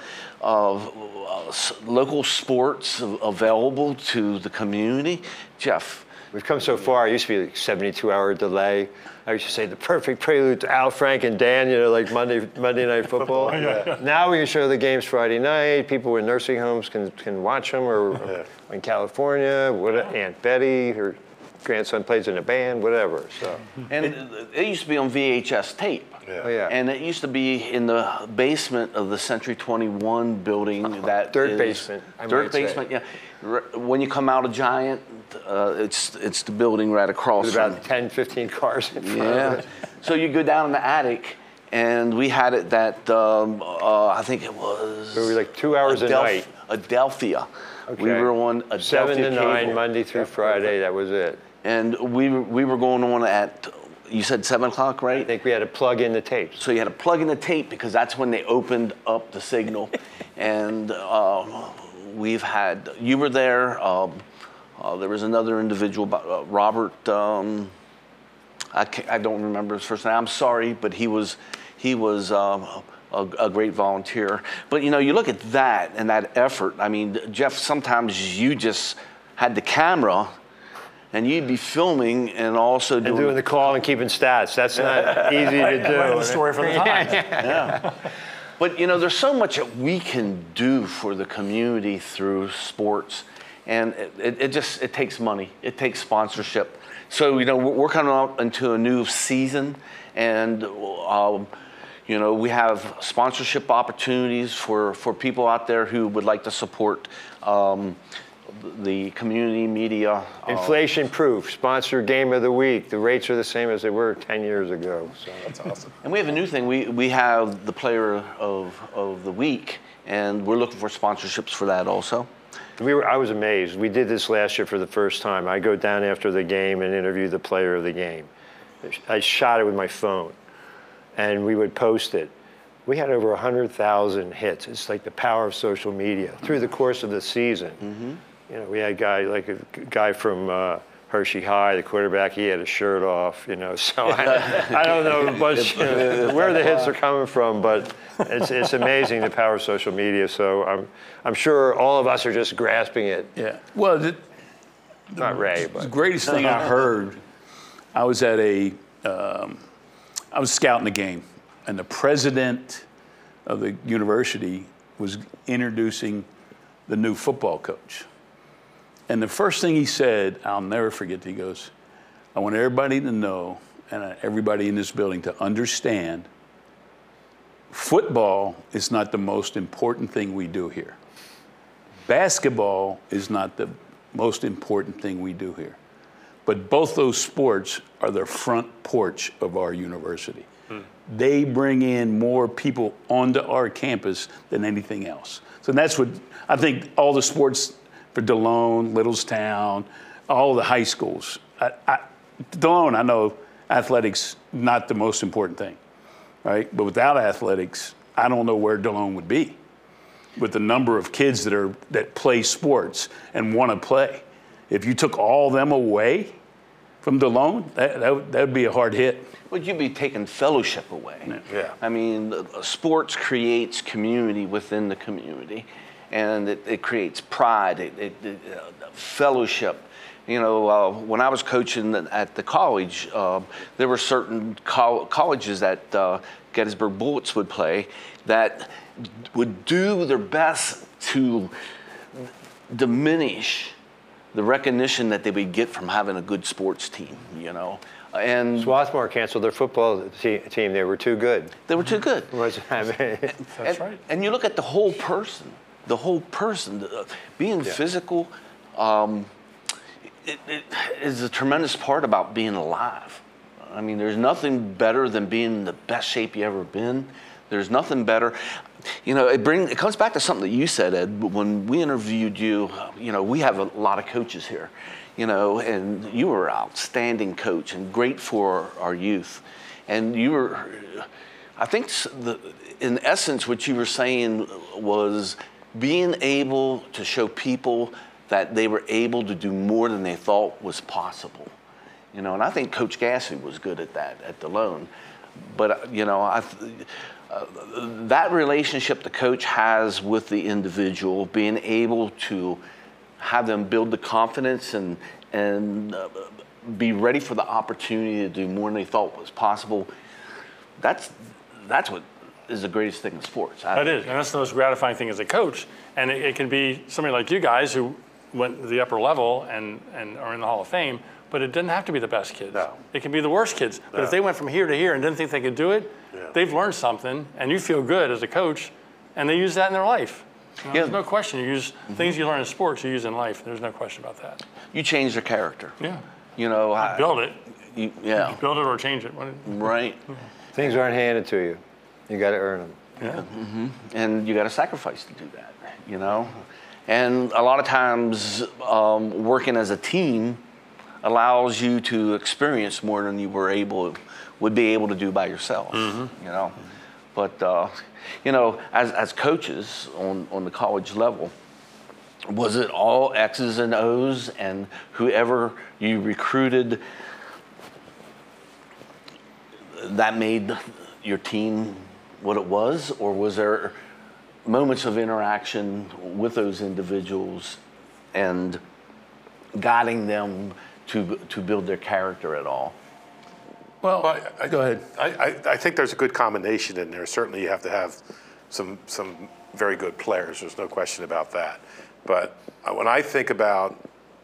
of uh, s- local sports av- available to the community. Jeff, We've come so far. It used to be like seventy-two hour delay. I used to say the perfect prelude to Al, Frank, and Dan, you know, like Monday Monday Night Football. Now we can show the games Friday night. People in nursing homes can, can watch them, or in California, what, Aunt Betty, her grandson plays in a band, whatever. So, and it, it used to be on V H S tape. oh yeah. And it used to be in the basement of the Century twenty-one building. That Dirt is- basement, I Dirt might say. basement, yeah. R- When you come out of Giant, uh, it's it's the building right across. There's from- about ten, fifteen cars in front of Yeah. it. So you go down in the attic, and we had it that um, uh, I think it was. We were like two hours a Adelph- night. Adelphia. We Okay. were on Adelphia Seven to nine, cable. Monday through Friday, that was it. And we were, we were going on at, you said seven o'clock, right? I think we had to plug in the tapes. So you had to plug in the tape because that's when they opened up the signal. And uh, we've had, you were there. Um, uh, there was another individual, uh, Robert. Um, I, can't, I don't remember his first name. I'm sorry, but he was he was um, a, a great volunteer. But you know, you look at that and that effort. I mean, Jeff, sometimes you just had the camera. And you'd be filming and also And doing, doing the call and keeping stats. That's not easy to do. Writing the story for the Times. Yeah. But you know, there's so much that we can do for the community through sports, and it, it, it just it takes money. It takes sponsorship. So you know, we're we're coming out into a new season, and um, you know, we have sponsorship opportunities for for people out there who would like to support. Um, the community media. uh, Inflation proof, sponsor game of the week. The rates are the same as they were ten years ago. So that's awesome. And we have a new thing. We we have the player of of the week, and we're looking for sponsorships for that also. We were, I was amazed. We did this last year for the first time. I go down after the game and interview the player of the game. I shot it with my phone, and we would post it. We had over one hundred thousand hits. It's like the power of social media through the course of the season. Mm-hmm. You know, we had a guy like a guy from uh, Hershey High, the quarterback. He had his shirt off. You know, so I, I don't know much, you know, where the hits are coming from, but it's it's amazing the power of social media. So I'm I'm sure all of us are just grasping it. Yeah. Well, the, Not Ray, the but greatest thing I heard, I was at a, um, I was scouting the game, and the president of the university was introducing the new football coach. And the first thing he said, I'll never forget, he goes, I want everybody to know, and everybody in this building to understand, football is not the most important thing we do here. Basketball is not the most important thing we do here. But both those sports are the front porch of our university. Hmm. They bring in more people onto our campus than anything else. So that's what, I think all the sports for DeLone, Littlestown, all the high schools. I, I, DeLone, I know athletics not the most important thing, right? But without athletics, I don't know where DeLone would be with the number of kids that are that play sports and want to play. If you took all them away from DeLone, that that would be a hard hit. Would you be taking fellowship away? Yeah. I mean, uh, sports creates community within the community, and it, it creates pride, it, it, it, uh, fellowship. You know, uh, when I was coaching at the college, uh, there were certain col- colleges that uh, Gettysburg Bullets would play that would do their best to diminish the recognition that they would get from having a good sports team, you know. And Swarthmore canceled their football te- team. They were too good. they were too good. Was- I mean, That's and, right. and you look at the whole person, the whole person, uh, being physical, um, it, it is a tremendous part about being alive. I mean, there's nothing better than being in the best shape you ever been. There's nothing better. You know, it bring it comes back to something that you said, Ed. When we interviewed you, you know, we have a lot of coaches here, you know, and you were an outstanding coach and great for our youth. And you were, I think s- the, in essence, what you were saying was being able to show people that they were able to do more than they thought was possible. You know, and I think Coach Gassy was good at that at Delone. But, uh, you know, I, uh, that relationship the coach has with the individual, being able to have them build the confidence and, and uh, be ready for the opportunity to do more than they thought was possible, that's, that's what is the greatest thing in sports. I That think. is, and that's the most gratifying thing as a coach. And it, it can be somebody like you guys who went to the upper level and, and are in the Hall of Fame, but it doesn't have to be the best kids. No. It can be the worst kids. But No. if they went from here to here and didn't think they could do it, Yeah. they've learned something, and you feel good as a coach, and they use that in their life. You know, Yeah. There's no question. You use things you learn in sports, you use in life. There's no question about that. You change their character. Yeah. You know, I, Build it. you, yeah, Build it or change it. What- right. Things aren't handed to you. You got to earn them. Yeah. And you got to sacrifice to do that, you know? And a lot of times, um, working as a team allows you to experience more than you were able, would be able to do by yourself, you know? But, uh, you know, as, as coaches on, on the college level, was it all X's and O's and whoever you recruited that made your team what it was, or was there moments of interaction with those individuals and guiding them to to build their character at all? Well, I, I, Go ahead. I, I, I think there's a good combination in there. Certainly, you have to have some some very good players. There's no question about that. But uh, when I think about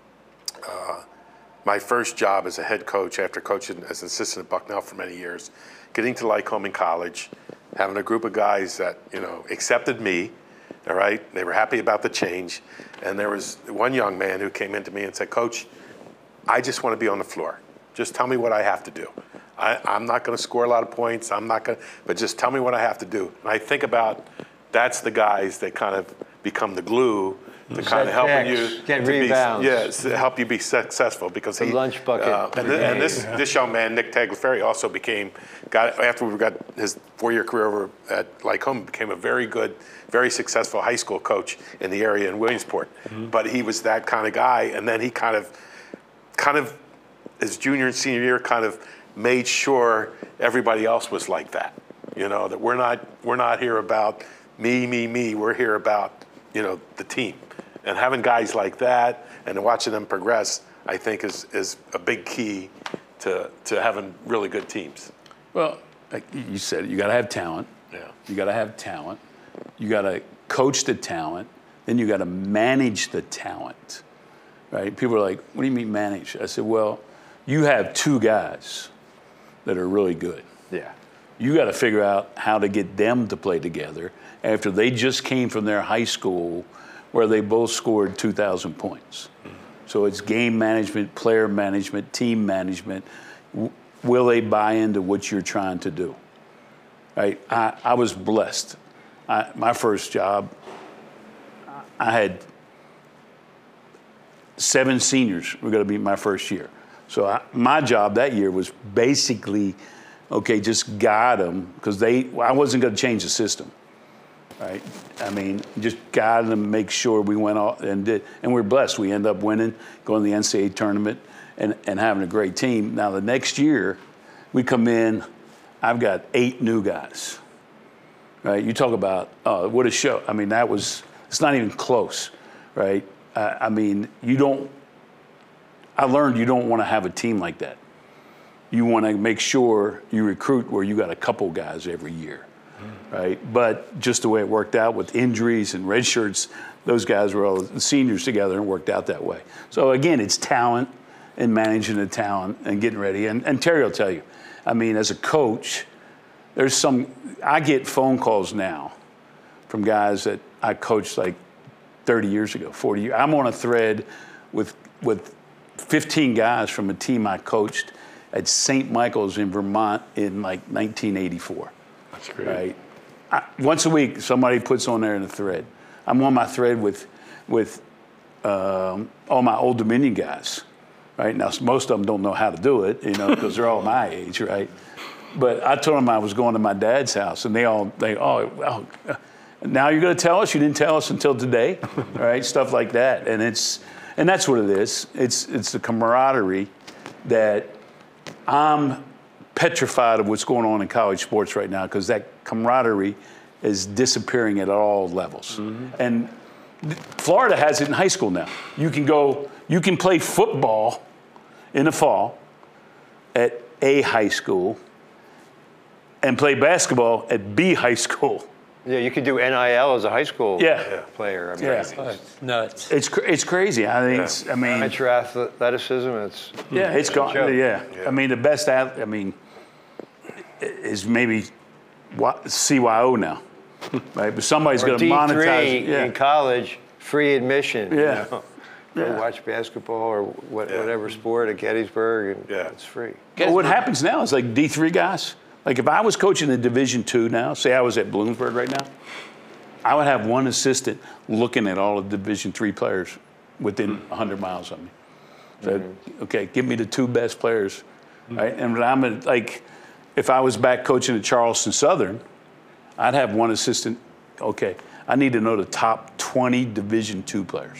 uh, my first job as a head coach after coaching as an assistant at Bucknell for many years, getting to Lycoming College, having a group of guys that, you know, accepted me, all right? They were happy about the change. And there was one young man who came into me and said, Coach, I just want to be on the floor. Just tell me what I have to do. I, I'm not going to score a lot of points. I'm not going to, but just tell me what I have to do. And I think about that's the guys that kind of become the glue to kind of helping you checks, get to be, rebounds. yes, to help you be successful because The he lunch bucket uh, and, th- and this brigade. this young man, Nick Tagliaferri, also became got after we got his four-year career over at Lycoming, became a very good, very successful high school coach in the area in Williamsport. But he was that kind of guy, and then he kind of, kind of, his junior and senior year, kind of made sure everybody else was like that. You know, that we're not we're not here about me, me, me. We're here about, you know, the team. And having guys like that and watching them progress, I think is is a big key to to having really good teams. Well, like you said, you got to have talent. Yeah. You got to have talent. You got to coach the talent. Then you got to manage the talent, right? People are like, "What do you mean manage?" I said, "Well, you have two guys that are really good. Yeah. You got to figure out how to get them to play together after they just came from their high school where they both scored two thousand points. So it's game management, player management, team management. W- will they buy into what you're trying to do? Right? I, I was blessed. I, my first job, I had seven seniors were going to be my first year. So I, my job that year was basically, okay, just guide them because they. I wasn't going to change the system. Right? I mean, just guide them, make sure we went off and did, and we're blessed. We end up winning, going to the N C double A tournament, and, and having a great team. Now the next year, we come in. I've got eight new guys. Right? You talk about uh, what a show. I mean, that was. It's not even close, right? Uh, I mean, you don't. I learned you don't want to have a team like that. You want to make sure you recruit where you got a couple guys every year. Right, but just the way it worked out with injuries and red shirts, those guys were all seniors together and worked out that way. So again, it's talent and managing the talent and getting ready. And, and Terry will tell you, I mean, as a coach, there's some, I get phone calls now from guys that I coached like thirty years ago, forty years. I'm on a thread with, with fifteen guys from a team I coached at Saint Michael's in Vermont in like nineteen eighty-four. That's great. Right. I, once a week, somebody puts on there in a thread. I'm on my thread with, with um, all my Old Dominion guys. Right now, most of them don't know how to do it, you know, because they're all my age, right? But I told them I was going to my dad's house, and they all, they, oh, oh now you're going to tell us? You didn't tell us until today, right? Stuff like that. And it's, and that's what it is. It's, it's the camaraderie that I'm petrified of what's going on in college sports right now, because that camaraderie is disappearing at all levels. Mm-hmm. And Florida has it in high school now. You can go, you can play football in the fall at A high school and play basketball at B high school. Yeah, you could do N I L as a high school yeah. player. I mean, yeah. Oh, it's nuts. It's it's crazy. I think. Yeah. It's, I mean, amateur athleticism. It's yeah, it's gone. Yeah. Yeah. I mean, the best athlete, I mean, is maybe C Y O now, right? But somebody's going to monetize it. Yeah. In college, free admission. Yeah. You know? Yeah. Go watch basketball or what, Yeah. whatever sport at Gettysburg, and Yeah. it's free. Well, what happens now is like D three guys. Like if I was coaching in Division two now, say I was at Bloomsburg right now, I would have one assistant looking at all of Division three players within one hundred miles of me. So, mm-hmm. okay, give me the two best players, mm-hmm. right? And when I'm at, like, if I was back coaching at Charleston Southern, I'd have one assistant. Okay, I need to know the top twenty Division two players,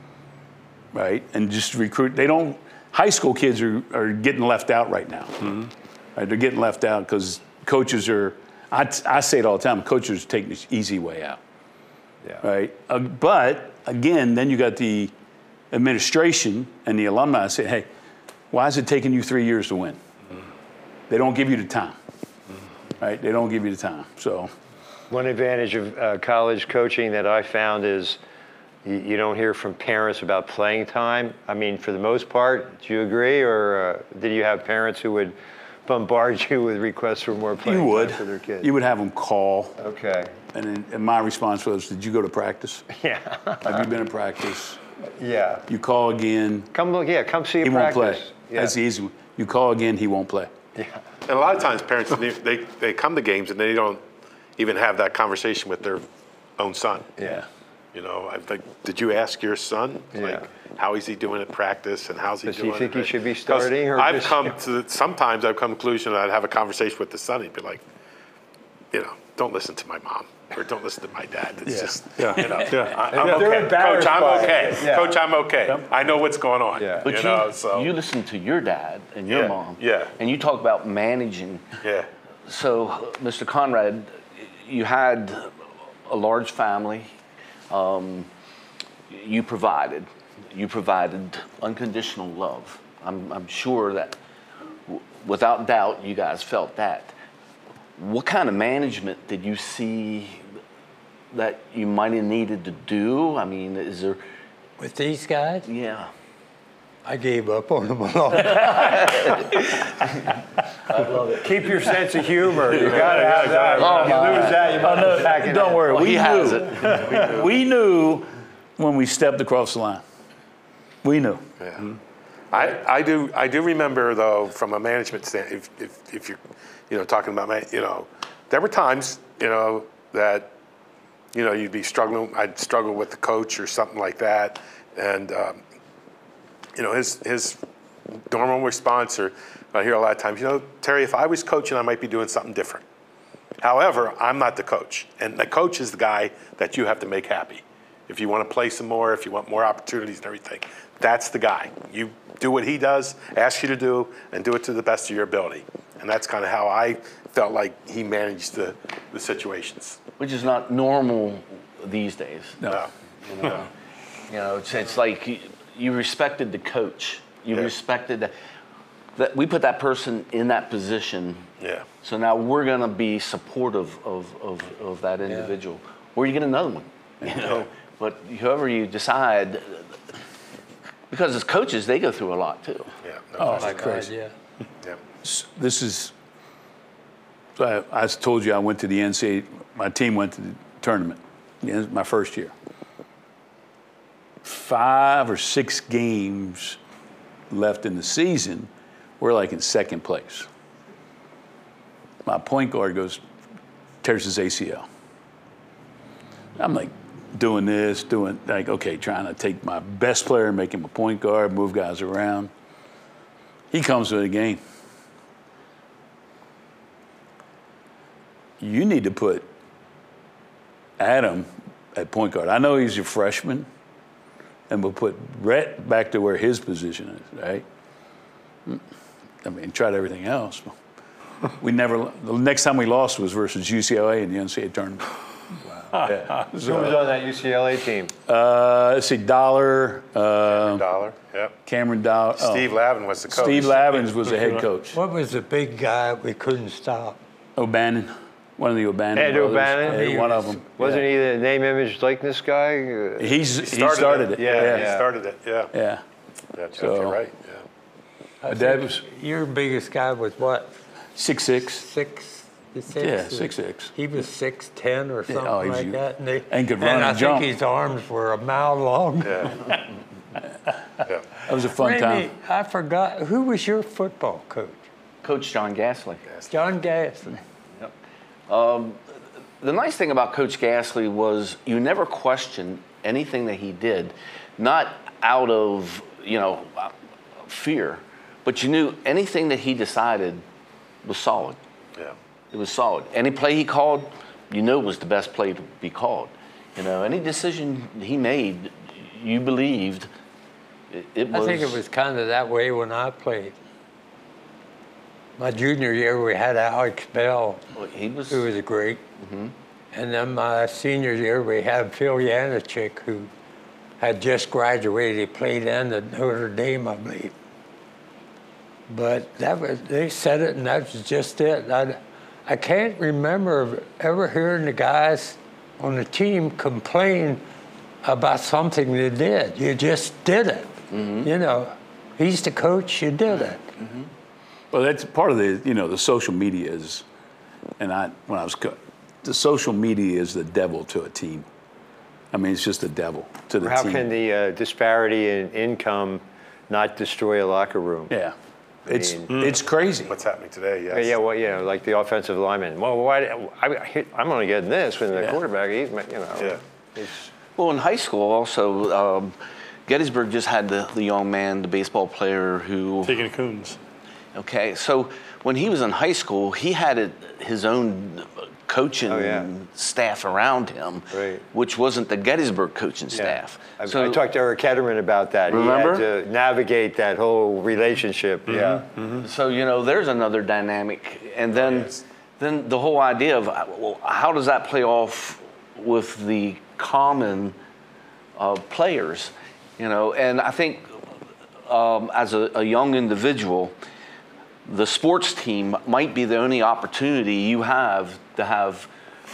right? And just recruit. They don't. High school kids are, are getting left out right now. Mm-hmm. Right, they're getting left out because coaches are, I, I say it all the time, coaches are taking this easy way out. Yeah. Right? Uh, but, again, then you got the administration and the alumni saying, hey, why is it taking you three years to win? Mm-hmm. They don't give you the time. Mm-hmm. Right? They don't give you the time. So, one advantage of uh, college coaching that I found is you, you don't hear from parents about playing time. I mean, for the most part, do you agree? Or uh, did you have parents who would bombard you with requests for more playing you would. time for their kids? You would have them call. Okay. And, then, and my response was, did you go to practice? Yeah. Have you been to practice? Yeah. You call again. Come look. Yeah. Come see a he practice. Won't play. Yeah. That's the easy one. You call again, he won't play. Yeah. And a lot of times parents, they, they, they come to games and they don't even have that conversation with their own son. Yeah. You know, I think, did you ask your son, Yeah. like, how is he doing at practice and how's he Does he doing? think he it? should be 'Cause starting, or I've just- come to, sometimes I've come to the conclusion that I'd have a conversation with the son, he'd be like, you know, don't listen to my mom or don't listen to my dad. It's Yeah. just, Yeah. you know, Yeah. I, I'm They're okay. embarrassed Coach, I'm by it. okay. Yeah. Coach, I'm okay. I know what's going on. Yeah. But you you, know, so. you listen to your dad and your Yeah, mom. yeah. And you talk about managing. Yeah. So, Mister Conrad, you had a large family. Um, you provided. You provided unconditional love. I'm, I'm sure that, w- without doubt, you guys felt that. What kind of management did you see that you might have needed to do? I mean, is there, With these guys, yeah. I gave up on them a long Keep your sense of humor. You gotta have that. Oh, you my. lose that, you better pack it Don't up. worry, Well, we he knew. has it. we knew when we stepped across the line. We knew. Yeah. I, I do I do remember though from a management stand if, if if you're you know talking about man, you know there were times you know that you know you'd be struggling I'd struggle with the coach or something like that and um, you know his his normal response or I hear a lot of times you know Terry, if I was coaching I might be doing something different. However, I'm not the coach, and the coach is the guy that you have to make happy. If you want to play some more, if you want more opportunities and everything, that's the guy. You do what he does, asks you to do, and do it to the best of your ability. And that's kind of how I felt like he managed the, the situations. Which is not normal these days. No. You know, you know it's, it's like you, you respected the coach. You Yeah. respected that, that. We put that person in that position. Yeah. So now we're going to be supportive of, of, of that individual. Or you get another one. You know, Yeah. but whoever you decide, because as coaches they go through a lot too. Yeah. No, Oh, that's- my God, crazy. yeah. yeah. This is. I, I told you I went to the N C double A. My team went to the tournament. Yeah, my first year. Five or six games left in the season, we're like in second place. My point guard goes, tears his A C L. I'm like doing this, doing like, okay, trying to take my best player and make him a point guard, move guys around. He comes to the game. you need to put Adam at point guard. I know he's a freshman, and we'll put Rhett back to where his position is, right? I mean, tried everything else. We never. The next time we lost was versus U C L A in the N C double A tournament. Wow. Yeah. Who was on that U C L A team? Uh, let's see, Dollar, uh, Dollar, yep. Cameron Dollar. oh, Steve Lavin was the coach. Steve Lavins was the head coach. What was the big guy we couldn't stop? O'Bannon, one of the O'Bannon Ed brothers. O'Bannon? Ed, one of them. Wasn't yeah. he the name, image, likeness guy? Uh, He's, he Started, started it. it. Yeah, yeah. he started it. Yeah. Yeah. Yeah, Jeff, So- you're right. Yeah. My dad was Your biggest guy was what? six six. Six? six Yeah, six six. He was six ten or something oh, he was like huge. that. And, they, And could run and I and jump. think his arms were a mile long. Yeah. yeah. That was a fun Randy, time. I forgot, who was your football coach? Coach John Gasly. John Gaston. The nice thing about Coach Gasly was you never questioned anything that he did, not out of, you know, fear, but you knew anything that he decided was solid. Yeah. It was solid. Any play he called, you knew it was the best play to be called. You know, any decision he made, you believed it, it was. I think it was kind of that way when I played. My junior year, we had Alex Bell, He was. who was great. Mm-hmm. And then my senior year, we had Phil Yanachik, who had just graduated. He played in at Notre Dame, I believe. But that was, they said it, and that was just it. I, I can't remember ever hearing the guys on the team complain about something they did. You just did it. Mm-hmm. You know, he's the coach, you did it. Well, that's part of the, you know, the social media is, and I, when I was, co- the social media is the devil to a team. I mean, it's just the devil to the How team. can the uh, disparity in income not destroy a locker room? Yeah. It's, mean- it's crazy. What's happening today? Yeah, Yes. yeah, well, you know, like the offensive lineman. Well, why? I, I'm only getting this when the Yeah. quarterback, he's, you know. Yeah. It's, Well, in high school also, um, Gettysburg just had the, the young man, the baseball player who. Tegan Coons. Okay, so when he was in high school, he had it, his own coaching Oh, yeah. staff around him, Right. which wasn't the Gettysburg coaching yeah. staff. I, so, I talked to Eric Ketterman about that. Remember? He had to navigate that whole relationship. Yeah. so you know, there's another dynamic, and then, Yes. then the whole idea of well, how does that play off with the common uh, players, you know? And I think um, as a, a young individual, the sports team might be the only opportunity you have to have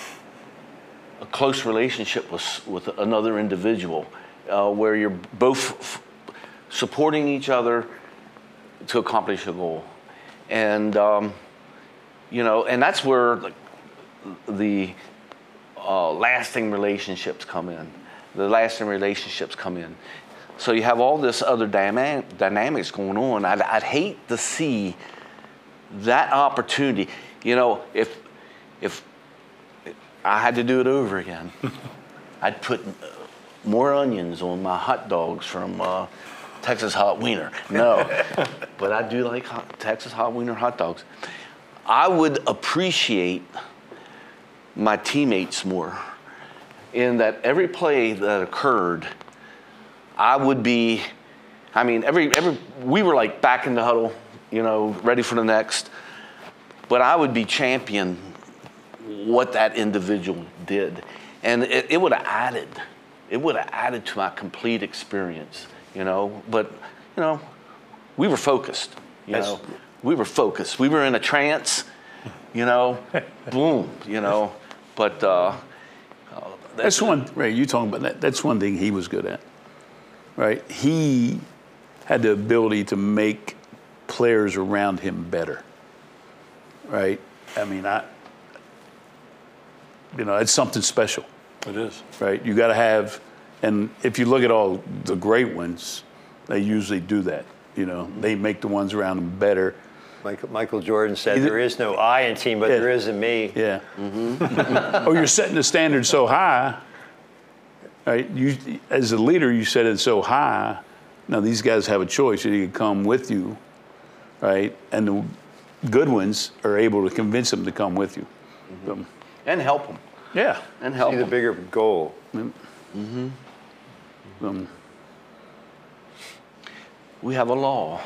a close relationship with, with another individual, uh, where you're both f- supporting each other to accomplish a goal. And, um, you know, and that's where the, the uh, lasting relationships come in. The lasting relationships come in. So you have all this other dyma- dynamics going on. I'd, I'd hate to see that opportunity. You know, if if I had to do it over again, I'd put more onions on my hot dogs from uh, Texas Hot Wiener. No, but I do like hot, Texas Hot Wiener hot dogs. I would appreciate my teammates more in that every play that occurred, I would be, I mean, every, every we were like back in the huddle, you know, ready for the next. But I would be champion what that individual did. And it, it would have added, it would have added to my complete experience, you know. But, you know, we were focused, you That's- know. We were focused. We were in a trance, you know, boom, you know. But uh, That's one, Ray, you talking about that. That's one thing he was good at, right? He had the ability to make players around him better, right? I mean, I, you know, it's something special, It is. right? You got to have, and if you look at all the great ones, they usually do that. You know, they make the ones around them better. Michael, Michael Jordan said, Either- there is no I in team, but Yeah. there is in me. Yeah. Oh, you're setting the standard so high, right? You, as a leader, you set it so high. Now these guys have a choice. They can come with you, right? And the good ones are able to convince them to come with you. So, And help them. Yeah. And help See the them. bigger goal. Um, We have a law.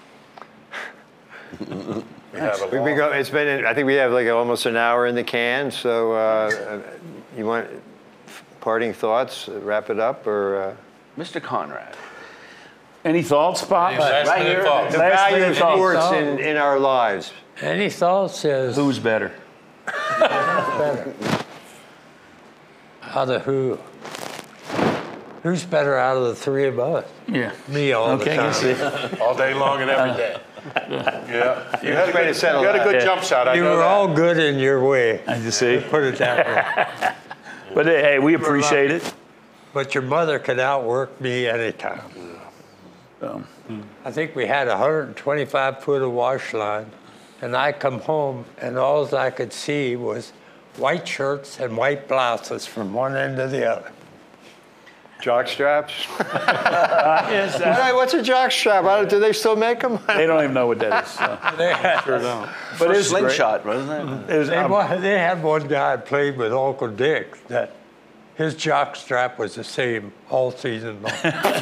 We have a We, law. we go, it's been, I think we have like almost an hour in the can, so uh, you want parting thoughts, wrap it up, or? Uh, Mister Conrad. Any thoughts, Pops? Right here. the Last value of minute thoughts. sports in, in our lives. Any thoughts is Who's better? better? Out of who? Who's better out of the three of us? Yeah. Me all Okay, the I time. see. All day long and every day. Yeah. You had a Way to good, settle you had a that. good Yeah. jump shot. I You know were that. all good in your way. I just see. Put it that way. But hey, we appreciate it. But your mother could outwork me anytime. Um, I think we had a one hundred twenty-five foot of wash line, and I come home and all I could see was white shirts and white blouses from one end to the other. Jock straps? yes, uh, Hey, what's a jock strap? I don't- Do they still make them? they don't even know what that is. So. They had, Sure don't. But it was great. Slingshot, wasn't it? It was, they, um, wa- they had one guy that played with Uncle Dick that his jock strap was the same all season long.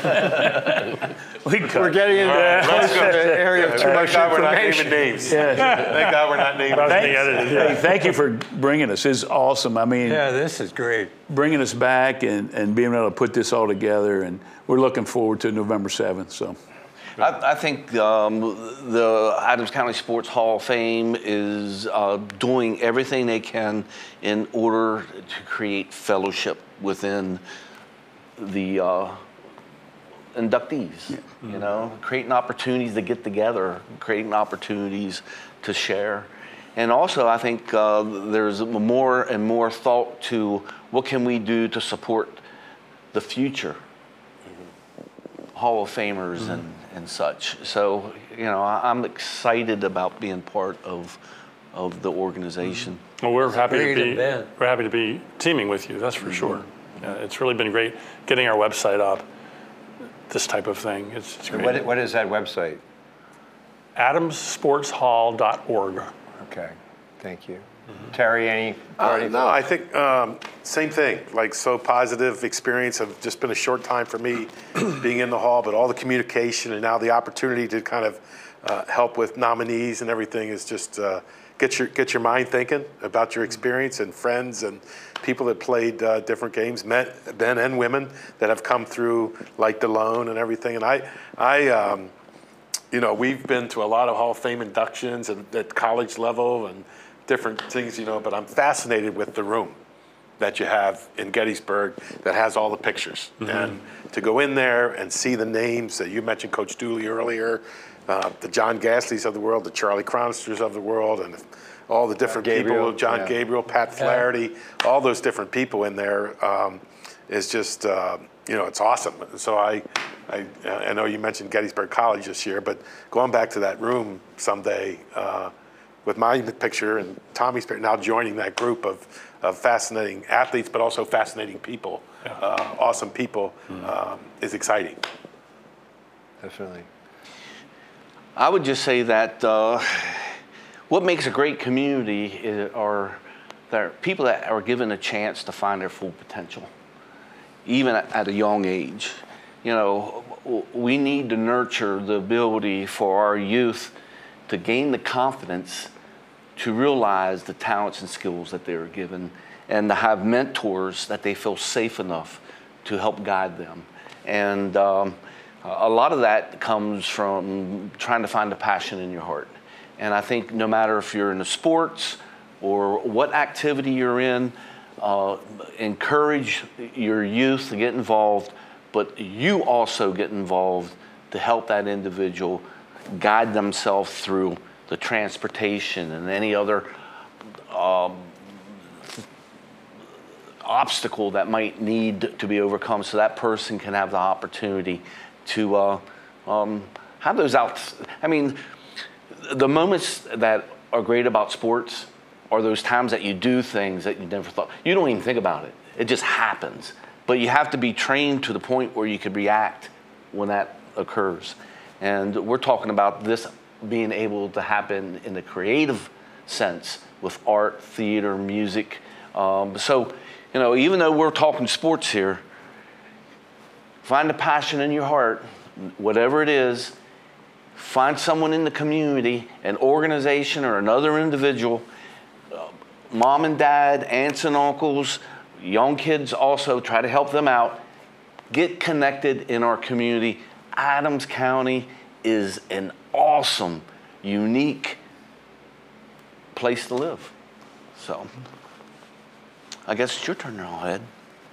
we cut. We're getting into right, let's go. the area of too Thank much God we're not naming information. names. Yeah. Thank God we're not naming Probably names. being edited, Hey, yeah. thank you for bringing us. It's awesome. I mean, Yeah, this is great. bringing us back and, and being able to put this all together. And we're looking forward to November seventh. So, I, I think um, the Adams County Sports Hall of Fame is uh, doing everything they can in order to create fellowship within the uh, inductees. You know, creating opportunities to get together, creating opportunities to share. And also, I think uh, there's more and more thought to what can we do to support the future Hall of Famers Mm-hmm. and, and such. So, you know, I, I'm excited about being part of of the organization. Well, we're happy to great be event. we're happy to be teaming with you. That's for sure. Yeah, it's really been great getting our website up. This type of thing. It's, it's great. What, what is that website? adams sports hall dot org. Okay, thank you. Terry, any Uh, party? no, I think um, same thing. Like, so positive experience of just been a short time for me being in the hall, but all the communication and now the opportunity to kind of uh, help with nominees and everything is just uh, get your get your mind thinking about your experience and friends and people that played uh, different games, men, men and women that have come through, like DeLone and everything. And I, I. Um, You know, we've been to a lot of Hall of Fame inductions and at college level and different things, you know, but I'm fascinated with the room that you have in Gettysburg that has all the pictures. And to go in there and see the names that you mentioned, Coach Dooley earlier, uh, the John Gasleys of the world, the Charlie Cronisters of the world, and all the different Gabriel, people, John yeah. Gabriel, Pat Flaherty, all those different people in there um, is just, uh, you know, it's awesome. So I, I, I know you mentioned Gettysburg College this year, but going back to that room someday uh, with my picture and Tommy's picture, now joining that group of, of fascinating athletes, but also fascinating people, uh, awesome people, um, is exciting. Definitely. I would just say that uh, what makes a great community is, are there are people that are given a chance to find their full potential, even at, at a young age. You know, w- we need to nurture the ability for our youth to gain the confidence to realize the talents and skills that they are given and to have mentors that they feel safe enough to help guide them. And um, a lot of that comes from trying to find a passion in your heart. And I think no matter if you're in the sports or what activity you're in, uh, encourage your youth to get involved, but you also get involved to help that individual guide themselves through the transportation and any other um, obstacle that might need to be overcome, so that person can have the opportunity to uh, um, have those out. I mean, the moments that are great about sports are those times that you do things that you never thought. You don't even think about it. It just happens. But you have to be trained to the point where you could react when that occurs. And we're talking about this being able to happen in the creative sense with art, theater, music, Um, so, you know, even though we're talking sports here, find a passion in your heart, whatever it is. Find someone in the community, an organization or another individual, uh, mom and dad, aunts and uncles, young kids also, try to help them out. Get connected in our community. Adams County is an awesome, unique place to live. So, I guess it's your turn now, Ed.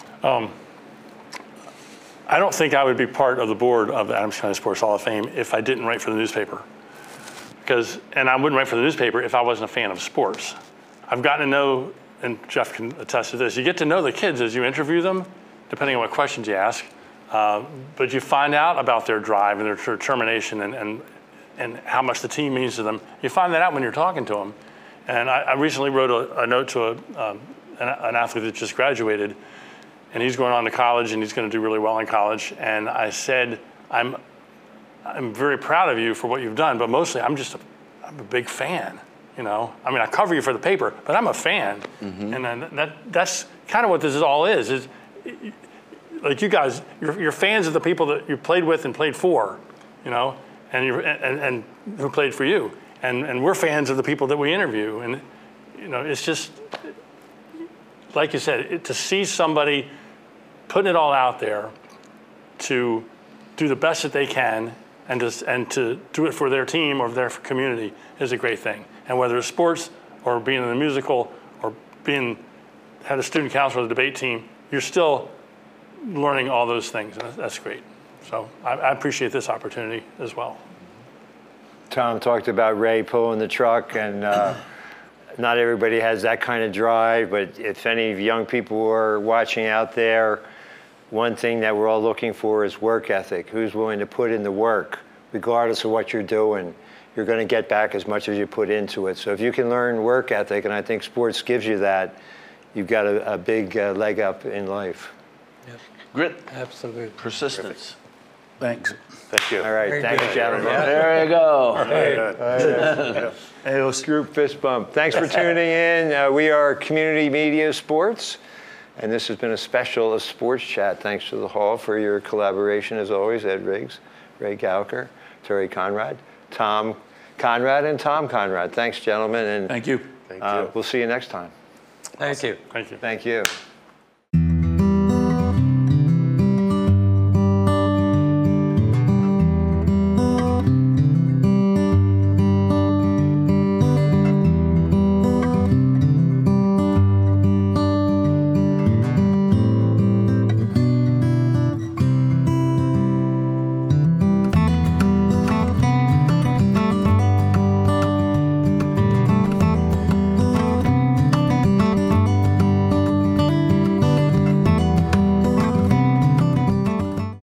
I don't think I would be part of the board of the Adams County Sports Hall of Fame if I didn't write for the newspaper. Because, and I wouldn't write for the newspaper if I wasn't a fan of sports. I've gotten to know, and Jeff can attest to this, you get to know the kids as you interview them, depending on what questions you ask. Uh, but you find out about their drive and their determination and, and, and how much the team means to them. You find that out when you're talking to them. And I, I recently wrote a, a note to a, um, an, an athlete that just graduated, and he's going on to college and he's going to do really well in college. And I said, I'm, I'm very proud of you for what you've done, but mostly I'm just a, I'm a big fan. You know, I mean, I cover you for the paper, but I'm a fan. Mm-hmm. And then that, that's kind of what this all is, is like you guys, you're, you're fans of the people that you played with and played for, you know, and, you're, and, and who played for you. And, and we're fans of the people that we interview. And, you know, it's just, like you said, it, to see somebody putting it all out there to do the best that they can and to, and to do it for their team or their community is a great thing. And whether it's sports or being in a musical or being head of student council or the debate team, you're still learning all those things. And that's great. So I, I appreciate this opportunity as well. Tom talked about Ray pulling the truck, and uh, not everybody has that kind of drive, but if any young people are watching out there, one thing that we're all looking for is work ethic. Who's willing to put in the work, regardless of what you're doing? You're going to get back as much as you put into it. So if you can learn work ethic, and I think sports gives you that, you've got a, a big uh, leg up in life. Yep. Grit. Absolutely. Persistence. Thanks. Thank you. All right, Very thanks, good. gentlemen. There you go. Hey, let's group fist bump. Thanks for tuning in. Uh, we are Community Media Sports, and this has been a special sports chat. Thanks to the Hall for your collaboration, as always, Ed Riggs, Ray Gowker, Terry Conrad, Tom Conrad, and Tom Conrad. Thanks, gentlemen. And Thank you. Thank uh, you. we'll see you next time. Thank you. Thank you. Thank you.